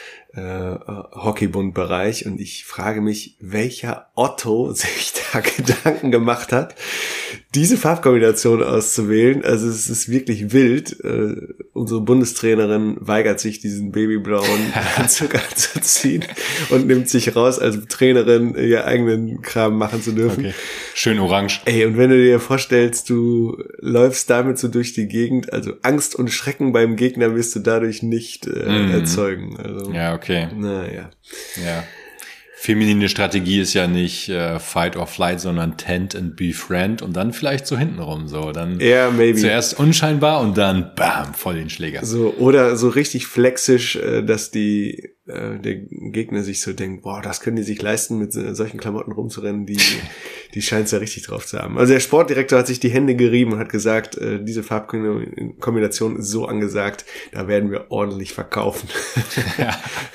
Hockeybund-Bereich und ich frage mich, welcher Otto sich da Gedanken gemacht hat, diese Farbkombination auszuwählen. Also es ist wirklich wild. Unsere Bundestrainerin weigert sich, diesen babyblauen Anzug anzuziehen und nimmt sich raus, als Trainerin ihr eigenen Kram machen zu dürfen. Okay. Schön orange. Ey, und wenn du dir vorstellst, du läufst damit so durch die Gegend, also Angst und Schrecken beim Gegner wirst du dadurch nicht erzeugen. Also, ja, okay. Naja. Ja. Feminine Strategie ist ja nicht Fight or Flight, sondern Tent and Befriend und dann vielleicht so hintenrum so. Dann zuerst unscheinbar und dann bam, voll den Schläger. So, oder so richtig flexisch, dass der Gegner sich so denkt, boah, das können die sich leisten, mit solchen Klamotten rumzurennen, die scheint es ja richtig drauf zu haben. Also der Sportdirektor hat sich die Hände gerieben und hat gesagt, diese Farbkombination ist so angesagt, da werden wir ordentlich verkaufen. Ja.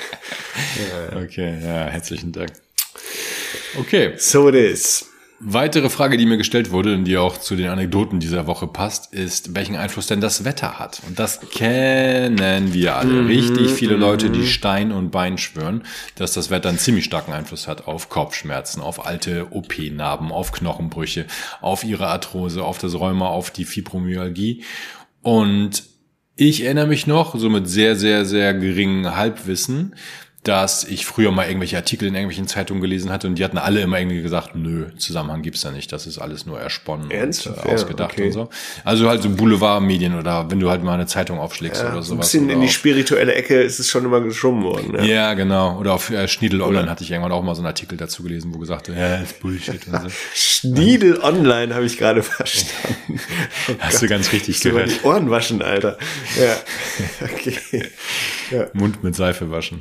Okay, ja, herzlichen Dank. Okay. So it is. Weitere Frage, die mir gestellt wurde und die auch zu den Anekdoten dieser Woche passt, ist, welchen Einfluss denn das Wetter hat. Und das kennen wir alle. Richtig viele Leute, die Stein und Bein schwören, dass das Wetter einen ziemlich starken Einfluss hat auf Kopfschmerzen, auf alte OP-Narben, auf Knochenbrüche, auf ihre Arthrose, auf das Rheuma, auf die Fibromyalgie. Und ich erinnere mich noch, so mit sehr, sehr, sehr geringem Halbwissen, dass ich früher mal irgendwelche Artikel in irgendwelchen Zeitungen gelesen hatte und die hatten alle immer irgendwie gesagt, nö, Zusammenhang gibt's da nicht, das ist alles nur ersponnen und ausgedacht und so. Also halt so Boulevardmedien oder wenn du halt mal eine Zeitung aufschlägst oder sowas. Ein bisschen in die spirituelle Ecke ist es schon immer geschoben worden. Ja, ja genau. Oder auf Schniedel Online hatte ich irgendwann auch mal so einen Artikel dazu gelesen, wo gesagt wird, ja, das ist Bullshit und so. Schniedel Online habe ich gerade verstanden. Oh Hast du ganz richtig gehört. Die Ohren waschen, Alter. Ja, okay. Ja. Mund mit Seife waschen.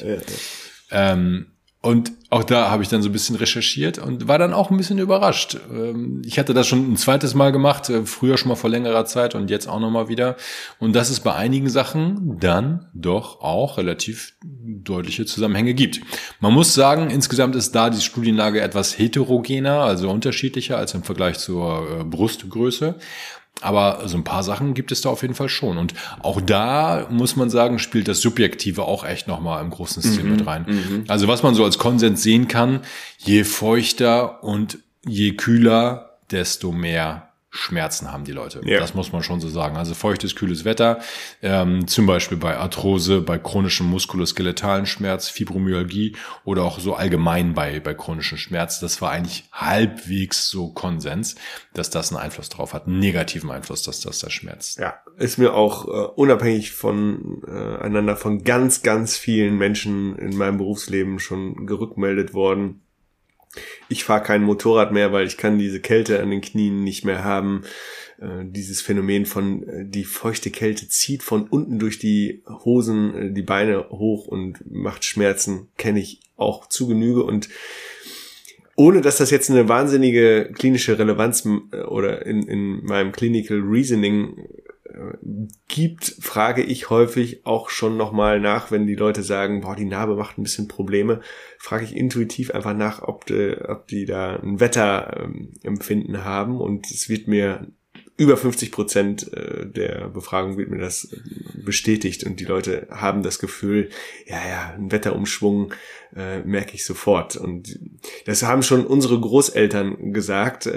Und auch da habe ich dann so ein bisschen recherchiert und war dann auch ein bisschen überrascht. Ich hatte das schon ein zweites Mal gemacht, früher schon mal vor längerer Zeit und jetzt auch nochmal wieder. Und dass es bei einigen Sachen dann doch auch relativ deutliche Zusammenhänge gibt. Man muss sagen, insgesamt ist da die Studienlage etwas heterogener, also unterschiedlicher als im Vergleich zur Brustgröße. Aber so ein paar Sachen gibt es da auf jeden Fall schon. Und auch da, muss man sagen, spielt das Subjektive auch echt nochmal im großen Stil mit rein. Also was man so als Konsens sehen kann, je feuchter und je kühler, desto mehr Schmerzen haben die Leute. Ja. Das muss man schon so sagen. Also feuchtes, kühles Wetter, zum Beispiel bei Arthrose, bei chronischem muskuloskeletalen Schmerz, Fibromyalgie oder auch so allgemein bei chronischen Schmerz. Das war eigentlich halbwegs so Konsens, dass das einen Einfluss drauf hat, einen negativen Einfluss, dass das der Schmerz. Ja, ist mir auch unabhängig voneinander von ganz, ganz vielen Menschen in meinem Berufsleben schon gerückmeldet worden. Ich fahre kein Motorrad mehr, weil ich kann diese Kälte an den Knien nicht mehr haben. Dieses Phänomen von die feuchte Kälte zieht von unten durch die Hosen, die Beine hoch und macht Schmerzen, kenne ich auch zu Genüge. Und ohne dass das jetzt eine wahnsinnige klinische Relevanz oder in meinem Clinical Reasoning gibt, frage ich häufig auch schon nochmal nach, wenn die Leute sagen, boah, die Narbe macht ein bisschen Probleme, frage ich intuitiv einfach nach, ob die da ein Wetterempfinden haben, und es wird mir über 50% der Befragung wird mir das bestätigt, und die Leute haben das Gefühl, ja, ein Wetterumschwung merke ich sofort, und das haben schon unsere Großeltern gesagt,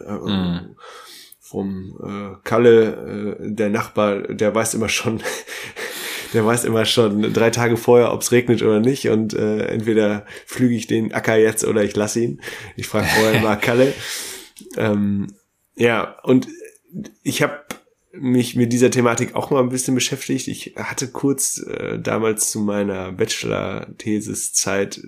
vom Kalle, der Nachbar, der weiß immer schon 3 Tage vorher, ob es regnet oder nicht, und entweder flüge ich den Acker jetzt oder ich lasse ihn. Ich frage vorher mal Kalle. Ja, und ich habe mich mit dieser Thematik auch mal ein bisschen beschäftigt. Ich hatte kurz damals zu meiner Bachelor-Thesis-Zeit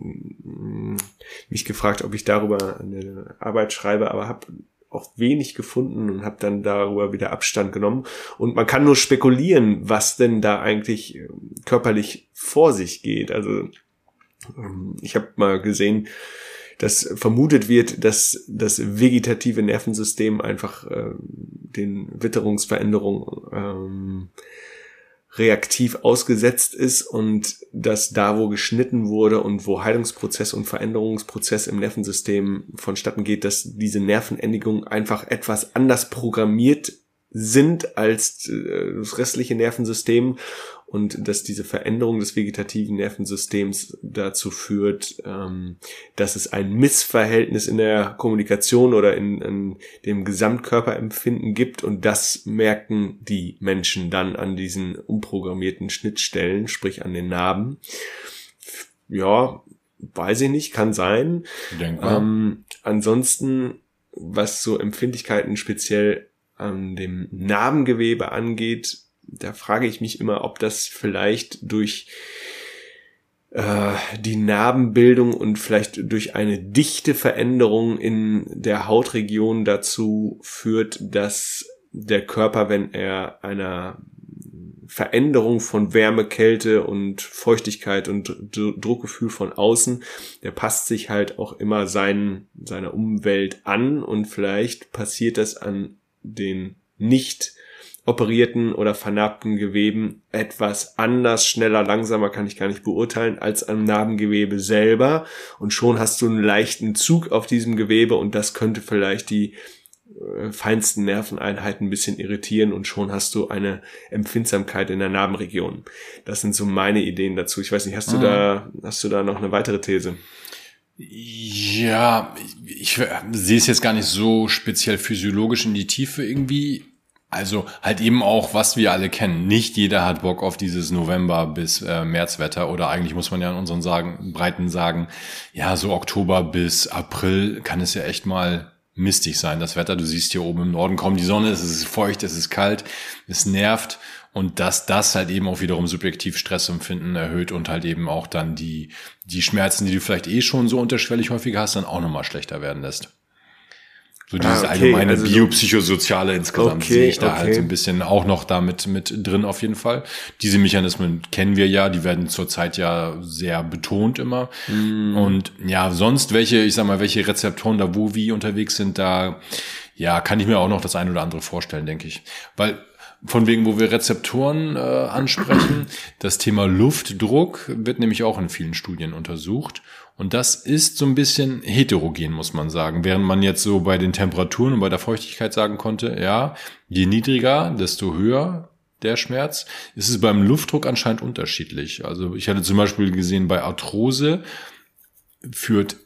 mich gefragt, ob ich darüber eine Arbeit schreibe, aber habe auch wenig gefunden und habe dann darüber wieder Abstand genommen. Und man kann nur spekulieren, was denn da eigentlich körperlich vor sich geht. Also ich habe mal gesehen, dass vermutet wird, dass das vegetative Nervensystem einfach den Witterungsveränderungen reaktiv ausgesetzt ist, und dass da, wo geschnitten wurde und wo Heilungsprozess und Veränderungsprozess im Nervensystem vonstatten geht, dass diese Nervenendigungen einfach etwas anders programmiert sind als das restliche Nervensystem, und dass diese Veränderung des vegetativen Nervensystems dazu führt, dass es ein Missverhältnis in der Kommunikation oder in dem Gesamtkörperempfinden gibt, und das merken die Menschen dann an diesen umprogrammierten Schnittstellen, sprich an den Narben. Ja, weiß ich nicht, kann sein. Ansonsten, was so Empfindlichkeiten speziell an dem Narbengewebe angeht, da frage ich mich immer, ob das vielleicht durch die Narbenbildung und vielleicht durch eine dichte Veränderung in der Hautregion dazu führt, dass der Körper, wenn er einer Veränderung von Wärme, Kälte und Feuchtigkeit und Druckgefühl von außen, der passt sich halt auch immer seiner Umwelt an, und vielleicht passiert das an den nicht operierten oder vernarbten Geweben etwas anders, schneller, langsamer, kann ich gar nicht beurteilen, als am Narbengewebe selber, und schon hast du einen leichten Zug auf diesem Gewebe, und das könnte vielleicht die feinsten Nerveneinheiten ein bisschen irritieren, und schon hast du eine Empfindsamkeit in der Narbenregion. Das sind so meine Ideen dazu. Ich weiß nicht, hast du da noch eine weitere These? Ja, ich sehe es jetzt gar nicht so speziell physiologisch in die Tiefe irgendwie. Also halt eben auch, was wir alle kennen. Nicht jeder hat Bock auf dieses November bis Märzwetter, oder eigentlich muss man ja in unseren Breiten sagen, ja, so Oktober bis April kann es ja echt mal mistig sein, das Wetter. Du siehst hier oben im Norden kaum die Sonne, es ist feucht, es ist kalt, es nervt, und dass das halt eben auch wiederum subjektiv Stressempfinden erhöht und halt eben auch dann die Schmerzen, die du vielleicht schon so unterschwellig häufiger hast, dann auch nochmal schlechter werden lässt. So dieses allgemeine also biopsychosoziale insgesamt sehe ich da halt so ein bisschen auch noch damit mit drin auf jeden Fall. Diese Mechanismen kennen wir ja, die werden zurzeit ja sehr betont immer. Und ja, sonst welche Rezeptoren da wie unterwegs sind, da ja, kann ich mir auch noch das ein oder andere vorstellen, denke ich. Weil von wegen, wo wir Rezeptoren ansprechen, das Thema Luftdruck wird nämlich auch in vielen Studien untersucht. Und das ist so ein bisschen heterogen, muss man sagen. Während man jetzt so bei den Temperaturen und bei der Feuchtigkeit sagen konnte, ja, je niedriger, desto höher der Schmerz, ist es beim Luftdruck anscheinend unterschiedlich. Also ich hatte zum Beispiel gesehen, bei Arthrose führt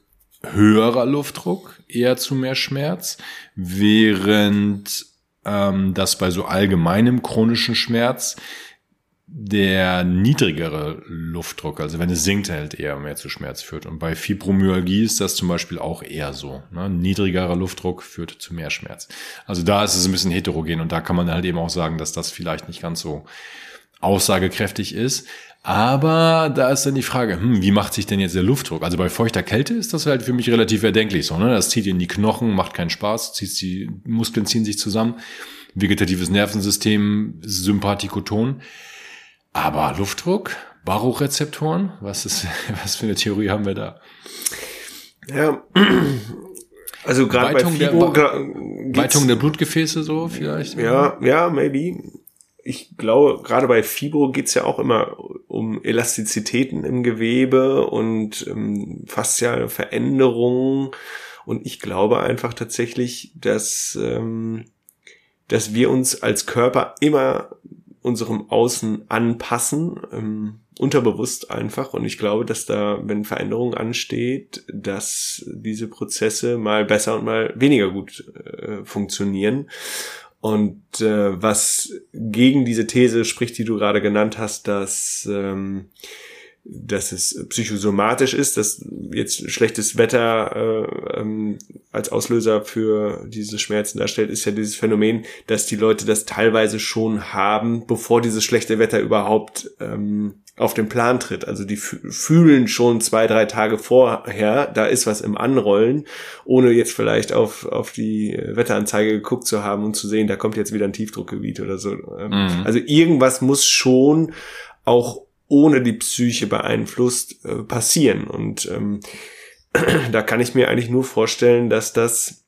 höherer Luftdruck eher zu mehr Schmerz, während das bei so allgemeinem chronischen Schmerz der niedrigere Luftdruck, also wenn es sinkt, halt eher mehr zu Schmerz führt. Und bei Fibromyalgie ist das zum Beispiel auch eher so. Ne? Niedrigerer Luftdruck führt zu mehr Schmerz. Also da ist es ein bisschen heterogen und da kann man halt eben auch sagen, dass das vielleicht nicht ganz so aussagekräftig ist. Aber da ist dann die Frage, wie macht sich denn jetzt der Luftdruck? Also bei feuchter Kälte ist das halt für mich relativ erdenklich so, ne? Das zieht in die Knochen, macht keinen Spaß, die Muskeln ziehen sich zusammen, vegetatives Nervensystem, Sympathikoton. Aber Luftdruck, Barochrezeptoren, was für eine Theorie haben wir da? Ja, also gerade bei Fibro... Weitung der Blutgefäße so vielleicht? Ja, maybe. Ich glaube, gerade bei Fibro geht's ja auch immer um Elastizitäten im Gewebe und fasziale Veränderungen. Und ich glaube einfach tatsächlich, dass wir uns als Körper immer unserem Außen anpassen, unterbewusst einfach. Und ich glaube, dass da, wenn Veränderung ansteht, dass diese Prozesse mal besser und mal weniger gut funktionieren. Und was gegen diese These spricht, die du gerade genannt hast, dass es psychosomatisch ist, dass jetzt schlechtes Wetter als Auslöser für diese Schmerzen darstellt, ist ja dieses Phänomen, dass die Leute das teilweise schon haben, bevor dieses schlechte Wetter überhaupt auf den Plan tritt. Also die fühlen schon 2-3 Tage vorher, da ist was im Anrollen, ohne jetzt vielleicht auf die Wetteranzeige geguckt zu haben und zu sehen, da kommt jetzt wieder ein Tiefdruckgebiet oder so. Also irgendwas muss schon auch ohne die Psyche beeinflusst passieren. Und da kann ich mir eigentlich nur vorstellen, dass das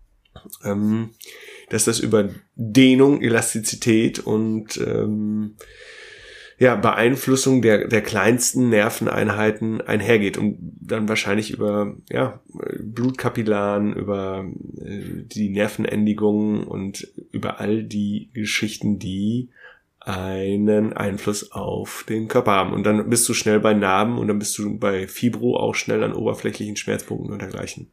über Dehnung, Elastizität und Beeinflussung der kleinsten Nerveneinheiten einhergeht und dann wahrscheinlich über Blutkapillaren, über die Nervenendigungen und über all die Geschichten, die einen Einfluss auf den Körper haben. Und dann bist du schnell bei Narben und dann bist du bei Fibro auch schnell an oberflächlichen Schmerzpunkten und dergleichen.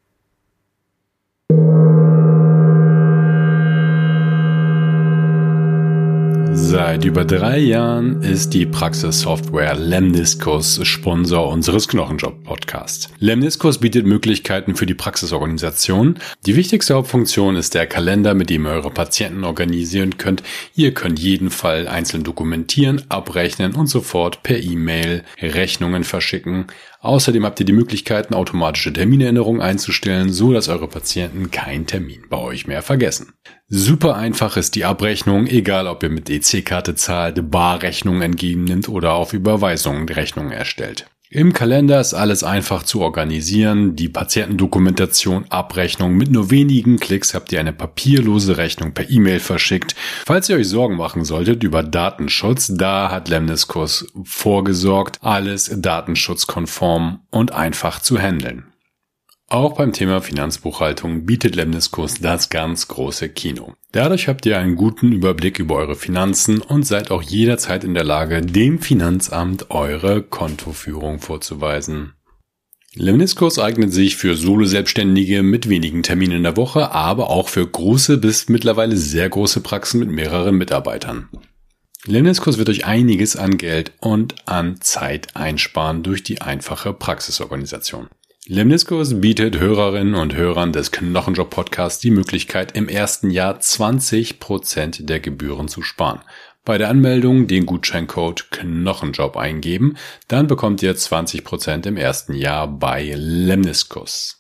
Seit über 3 Jahren ist die Praxissoftware Lemniscus Sponsor unseres Knochenjob-Podcasts. Lemniscus bietet Möglichkeiten für die Praxisorganisation. Die wichtigste Hauptfunktion ist der Kalender, mit dem ihr eure Patienten organisieren könnt. Ihr könnt jeden Fall einzeln dokumentieren, abrechnen und sofort per E-Mail Rechnungen verschicken. Außerdem habt ihr die Möglichkeiten, automatische Terminerinnerungen einzustellen, so dass eure Patienten keinen Termin bei euch mehr vergessen. Super einfach ist die Abrechnung, egal ob ihr mit EC-Karte zahlt, Barrechnungen entgegennimmt oder auf Überweisungen Rechnungen erstellt. Im Kalender ist alles einfach zu organisieren, die Patientendokumentation, Abrechnung. Mit nur wenigen Klicks habt ihr eine papierlose Rechnung per E-Mail verschickt. Falls ihr euch Sorgen machen solltet über Datenschutz, da hat Lemniscus vorgesorgt, alles datenschutzkonform und einfach zu handeln. Auch beim Thema Finanzbuchhaltung bietet Lemniscus das ganz große Kino. Dadurch habt ihr einen guten Überblick über eure Finanzen und seid auch jederzeit in der Lage, dem Finanzamt eure Kontoführung vorzuweisen. Lemniscus eignet sich für Solo-Selbstständige mit wenigen Terminen in der Woche, aber auch für große bis mittlerweile sehr große Praxen mit mehreren Mitarbeitern. Lemniscus wird euch einiges an Geld und an Zeit einsparen durch die einfache Praxisorganisation. Lemniscus bietet Hörerinnen und Hörern des Knochenjob-Podcasts die Möglichkeit, im ersten Jahr 20% der Gebühren zu sparen. Bei der Anmeldung den Gutscheincode Knochenjob eingeben, dann bekommt ihr 20% im ersten Jahr bei Lemniscus.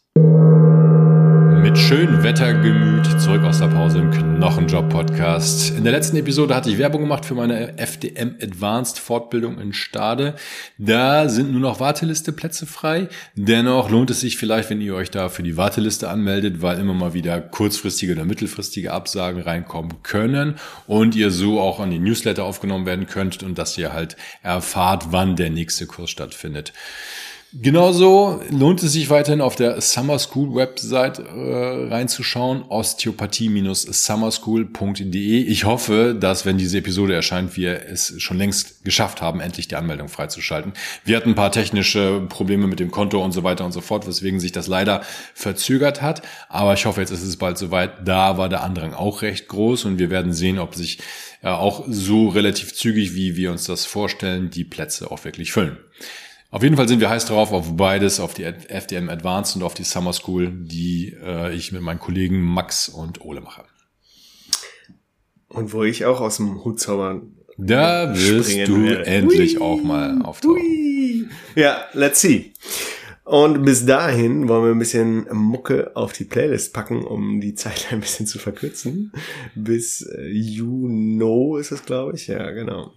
Mit schönem Wettergemüt zurück aus der Pause im Knochenjob-Podcast. In der letzten Episode hatte ich Werbung gemacht für meine FDM Advanced Fortbildung in Stade. Da sind nur noch Wartelisteplätze frei. Dennoch lohnt es sich vielleicht, wenn ihr euch da für die Warteliste anmeldet, weil immer mal wieder kurzfristige oder mittelfristige Absagen reinkommen können und ihr so auch an den Newsletter aufgenommen werden könnt und dass ihr halt erfahrt, wann der nächste Kurs stattfindet. Genauso lohnt es sich weiterhin auf der Summer School Website reinzuschauen, osteopathie-summerschool.de. Ich hoffe, dass, wenn diese Episode erscheint, wir es schon längst geschafft haben, endlich die Anmeldung freizuschalten. Wir hatten ein paar technische Probleme mit dem Konto und so weiter und so fort, weswegen sich das leider verzögert hat. Aber ich hoffe, jetzt ist es bald soweit. Da war der Andrang auch recht groß und wir werden sehen, ob sich auch so relativ zügig, wie wir uns das vorstellen, die Plätze auch wirklich füllen. Auf jeden Fall sind wir heiß drauf auf beides, auf die FDM Advanced und auf die Summer School, die ich mit meinen Kollegen Max und Ole mache. Und wo ich auch aus dem Hut zaubern. Da wirst du endlich auch mal auftauchen. Ja, let's see. Und bis dahin wollen wir ein bisschen Mucke auf die Playlist packen, um die Zeit ein bisschen zu verkürzen. Bis Juni ist es, glaube ich. Ja, genau.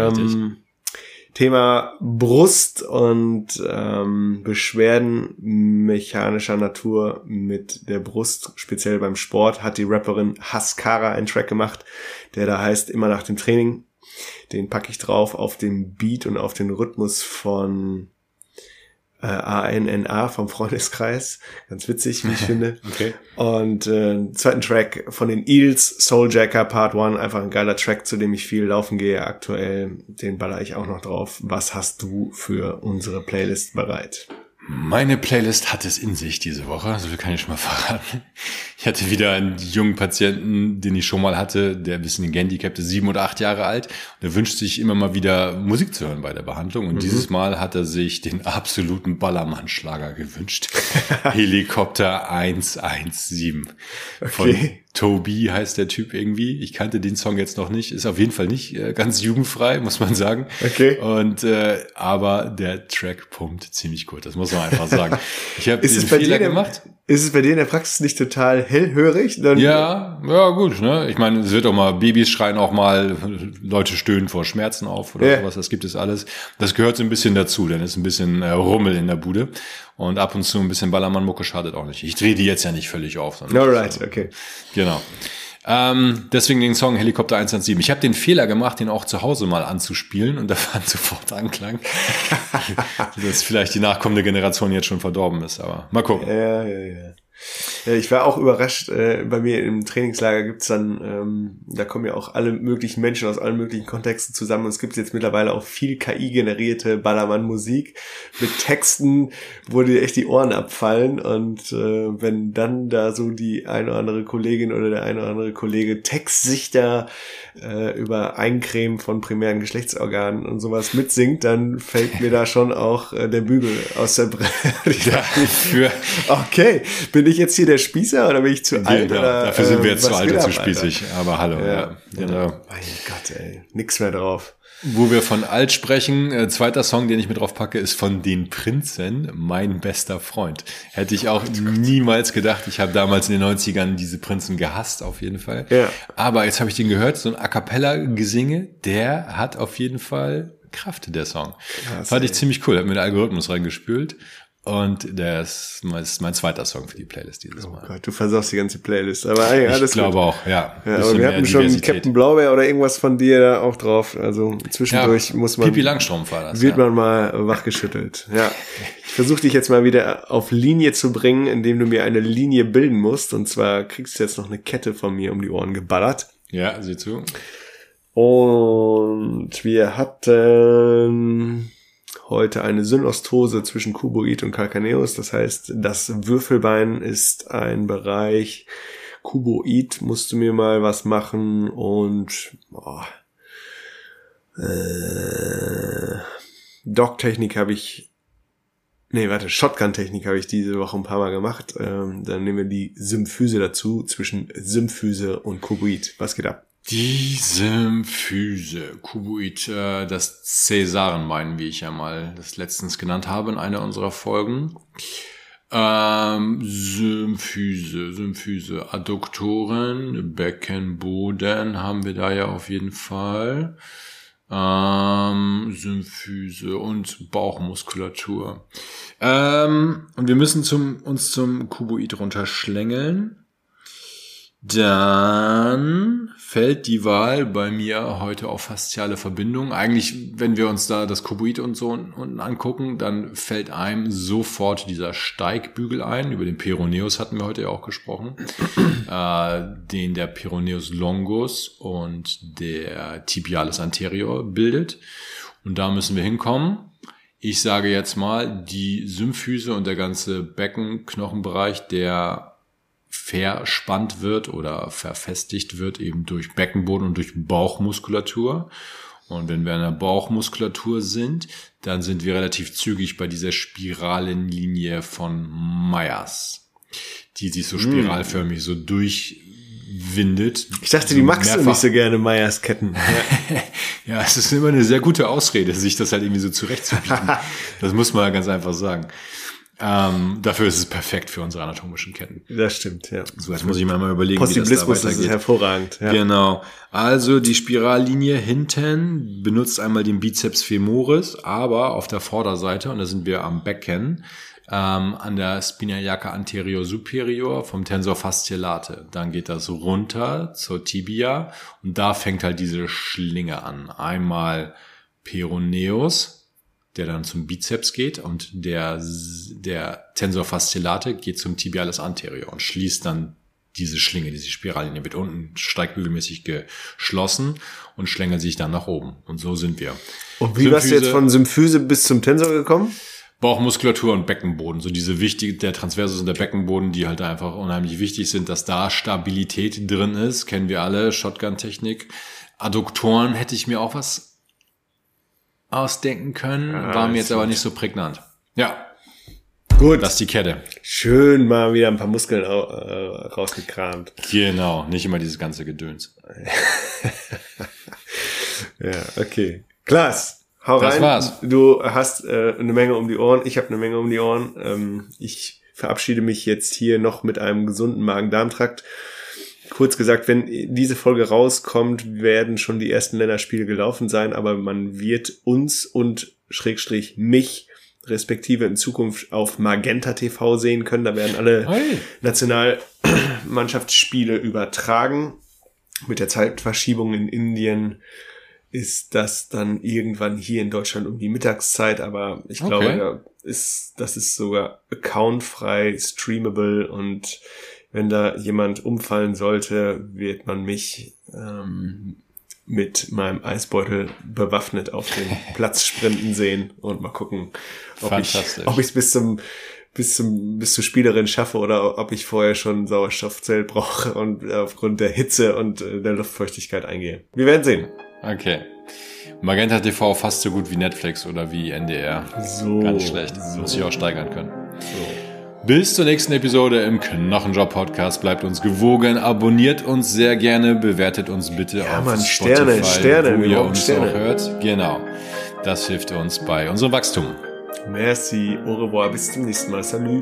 Thema Brust und Beschwerden mechanischer Natur mit der Brust, speziell beim Sport, hat die Rapperin Haskara einen Track gemacht, der da heißt Immer nach dem Training. Den packe ich drauf auf den Beat und auf den Rhythmus von ANNA vom Freundeskreis. Ganz witzig, wie ich finde. Okay. Und zweiten Track von den Eels, Souljacker Part 1, einfach ein geiler Track, zu dem ich viel laufen gehe aktuell. Den baller ich auch noch drauf. Was hast du für unsere Playlist bereit? Meine Playlist hat es in sich diese Woche, so viel kann ich schon mal verraten. Ich hatte wieder einen jungen Patienten, den ich schon mal hatte, der ein bisschen gehandicapt ist, 7 oder 8 Jahre alt. Und er wünscht sich immer mal wieder Musik zu hören bei der Behandlung. Und dieses Mal hat er sich den absoluten Ballermann-Schlager gewünscht. Helikopter 117. Von Toby heißt der Typ irgendwie. Ich kannte den Song jetzt noch nicht. Ist auf jeden Fall nicht ganz jugendfrei, muss man sagen. Okay. Und aber der Track pumpt ziemlich gut. Das muss man einfach sagen. Ich habe den Fehler gemacht. Ist es bei dir in der Praxis nicht total hellhörig? Dann ja, gut, ne? Ich meine, es wird auch mal, Babys schreien auch mal, Leute stöhnen vor Schmerzen auf oder sowas, das gibt es alles. Das gehört so ein bisschen dazu, dann ist ein bisschen Rummel in der Bude und ab und zu ein bisschen Ballermann-Mucke schadet auch nicht. Ich drehe die jetzt ja nicht völlig auf. Alright, okay. Genau. Deswegen den Song Helikopter 117. Ich habe den Fehler gemacht, den auch zu Hause mal anzuspielen und da fand sofort Anklang, dass vielleicht die nachkommende Generation jetzt schon verdorben ist, aber mal gucken. Ja. Ja, ich war auch überrascht, bei mir im Trainingslager gibt's dann, da kommen ja auch alle möglichen Menschen aus allen möglichen Kontexten zusammen und es gibt jetzt mittlerweile auch viel KI-generierte Ballermann-Musik mit Texten, wo dir echt die Ohren abfallen und wenn dann da so die eine oder andere Kollegin oder der eine oder andere Kollege textsicher über Eincremen von primären Geschlechtsorganen und sowas mitsingt, dann fällt mir da schon auch der Bügel aus der Brille. Okay, bin ich jetzt hier der Spießer oder bin ich zu alt? Oder, dafür sind wir jetzt zu alt und zu spießig, aber hallo. Ja. Genau. Mein Gott, ey, nix mehr drauf. Wo wir von alt sprechen, zweiter Song, den ich mit drauf packe, ist von den Prinzen, Mein bester Freund. Hätte ich auch niemals gedacht. Ich habe damals in den 90ern diese Prinzen gehasst, auf jeden Fall. Ja. Aber jetzt habe ich den gehört, so ein A-Cappella-Gesinge, der hat auf jeden Fall Kraft, der Song. Krass, fand ich ziemlich cool, hat mir den Algorithmus reingespült. Und der ist mein zweiter Song für die Playlist dieses Mal. Oh Gott, du versaust die ganze Playlist. Aber ey, alles ich glaube auch, ja. Aber wir hatten schon Captain Blaubeer oder irgendwas von dir da auch drauf. Also zwischendurch muss man... Pippi Langstrumpf war das. Wird man mal wachgeschüttelt. Ja. Ich versuche dich jetzt mal wieder auf Linie zu bringen, indem du mir eine Linie bilden musst. Und zwar kriegst du jetzt noch eine Kette von mir um die Ohren geballert. Ja, sieh zu. Und wir hatten... heute eine Synostose zwischen Kuboid und Calcaneus. Das heißt, das Würfelbein ist ein Bereich. Kuboid musst du mir mal was machen und Dog-Technik habe ich Shotgun-Technik habe ich diese Woche ein paar Mal gemacht. Dann nehmen wir die Symphyse dazu, zwischen Symphyse und Kuboid. Was geht ab? Die Symphyse, Kuboid, das Cäsarenbein, wie ich ja mal das letztens genannt habe in einer unserer Folgen. Symphyse, Adduktoren, Beckenboden haben wir da ja auf jeden Fall. Symphyse und Bauchmuskulatur. Und wir müssen uns zum Kuboid runterschlängeln. Dann fällt die Wahl bei mir heute auf fasziale Verbindungen. Eigentlich, wenn wir uns da das Kuboid und so unten angucken, dann fällt einem sofort dieser Steigbügel ein. Über den Peroneus hatten wir heute ja auch gesprochen. Den der Peroneus longus und der Tibialis anterior bildet. Und da müssen wir hinkommen. Ich sage jetzt mal, die Symphyse und der ganze Beckenknochenbereich, der verspannt wird oder verfestigt wird eben durch Beckenboden und durch Bauchmuskulatur. Und wenn wir in der Bauchmuskulatur sind, dann sind wir relativ zügig bei dieser Spiralenlinie von Meyers, die sich so spiralförmig so durchwindet. Ich dachte, die magst du nicht so gerne, Meyers Ketten. Ja, es ist immer eine sehr gute Ausrede, sich das halt irgendwie so zurechtzubieten. Das muss man ganz einfach sagen. Dafür ist es perfekt für unsere anatomischen Ketten. Das stimmt, ja. So, jetzt muss ich mir mal überlegen, Possibilismus, wie das ist hervorragend. Ja. Genau. Also die Spirallinie hinten benutzt einmal den Bizeps femoris, aber auf der Vorderseite, und da sind wir am Becken, an der Spina iliaca anterior superior vom Tensor fasciolate. Dann geht das runter zur Tibia und da fängt halt diese Schlinge an. Einmal Peroneus, der dann zum Bizeps geht, und der Tensor fasciolate geht zum Tibialis anterior und schließt dann diese Schlinge, diese Spirallinie, wird unten steigbügelmäßig geschlossen und schlängelt sich dann nach oben. Und so sind wir. Und wie warst du jetzt von Symphyse bis zum Tensor gekommen? Bauchmuskulatur und Beckenboden, so diese der Transversus und der Beckenboden, die halt einfach unheimlich wichtig sind, dass da Stabilität drin ist, kennen wir alle, Shotgun-Technik. Adduktoren hätte ich mir auch was ausdenken können, war mir jetzt aber nicht so prägnant. Ja. Gut. Das ist die Kette. Schön mal wieder ein paar Muskeln rausgekramt. Genau, nicht immer dieses ganze Gedöns. Ja, okay. Klaas, hau rein. Das war's. Du hast eine Menge um die Ohren, ich habe eine Menge um die Ohren. Ich verabschiede mich jetzt hier noch mit einem gesunden Magen-Darm-Trakt. Kurz gesagt, wenn diese Folge rauskommt, werden schon die ersten Länderspiele gelaufen sein, aber man wird uns und / mich respektive in Zukunft auf Magenta TV sehen können. Da werden alle Nationalmannschaftsspiele übertragen. Mit der Zeitverschiebung in Indien ist das dann irgendwann hier in Deutschland um die Mittagszeit, aber ich glaube, das ist sogar accountfrei, streamable, und wenn da jemand umfallen sollte, wird man mich mit meinem Eisbeutel bewaffnet auf den Platz sprinten sehen und mal gucken, ob ich es bis zur Spielerin schaffe oder ob ich vorher schon ein Sauerstoffzelt brauche und aufgrund der Hitze und der Luftfeuchtigkeit eingehe. Wir werden sehen. Okay. Magenta TV fast so gut wie Netflix oder wie NDR. So. Ganz schlecht. Muss ich auch steigern können. So. Bis zur nächsten Episode im Knochenjob Podcast. Bleibt uns gewogen, abonniert uns sehr gerne, bewertet uns bitte auf Spotify, Sterne, wo ihr uns auch hört. Genau. Das hilft uns bei unserem Wachstum. Merci, au revoir, bis zum nächsten Mal. Salut.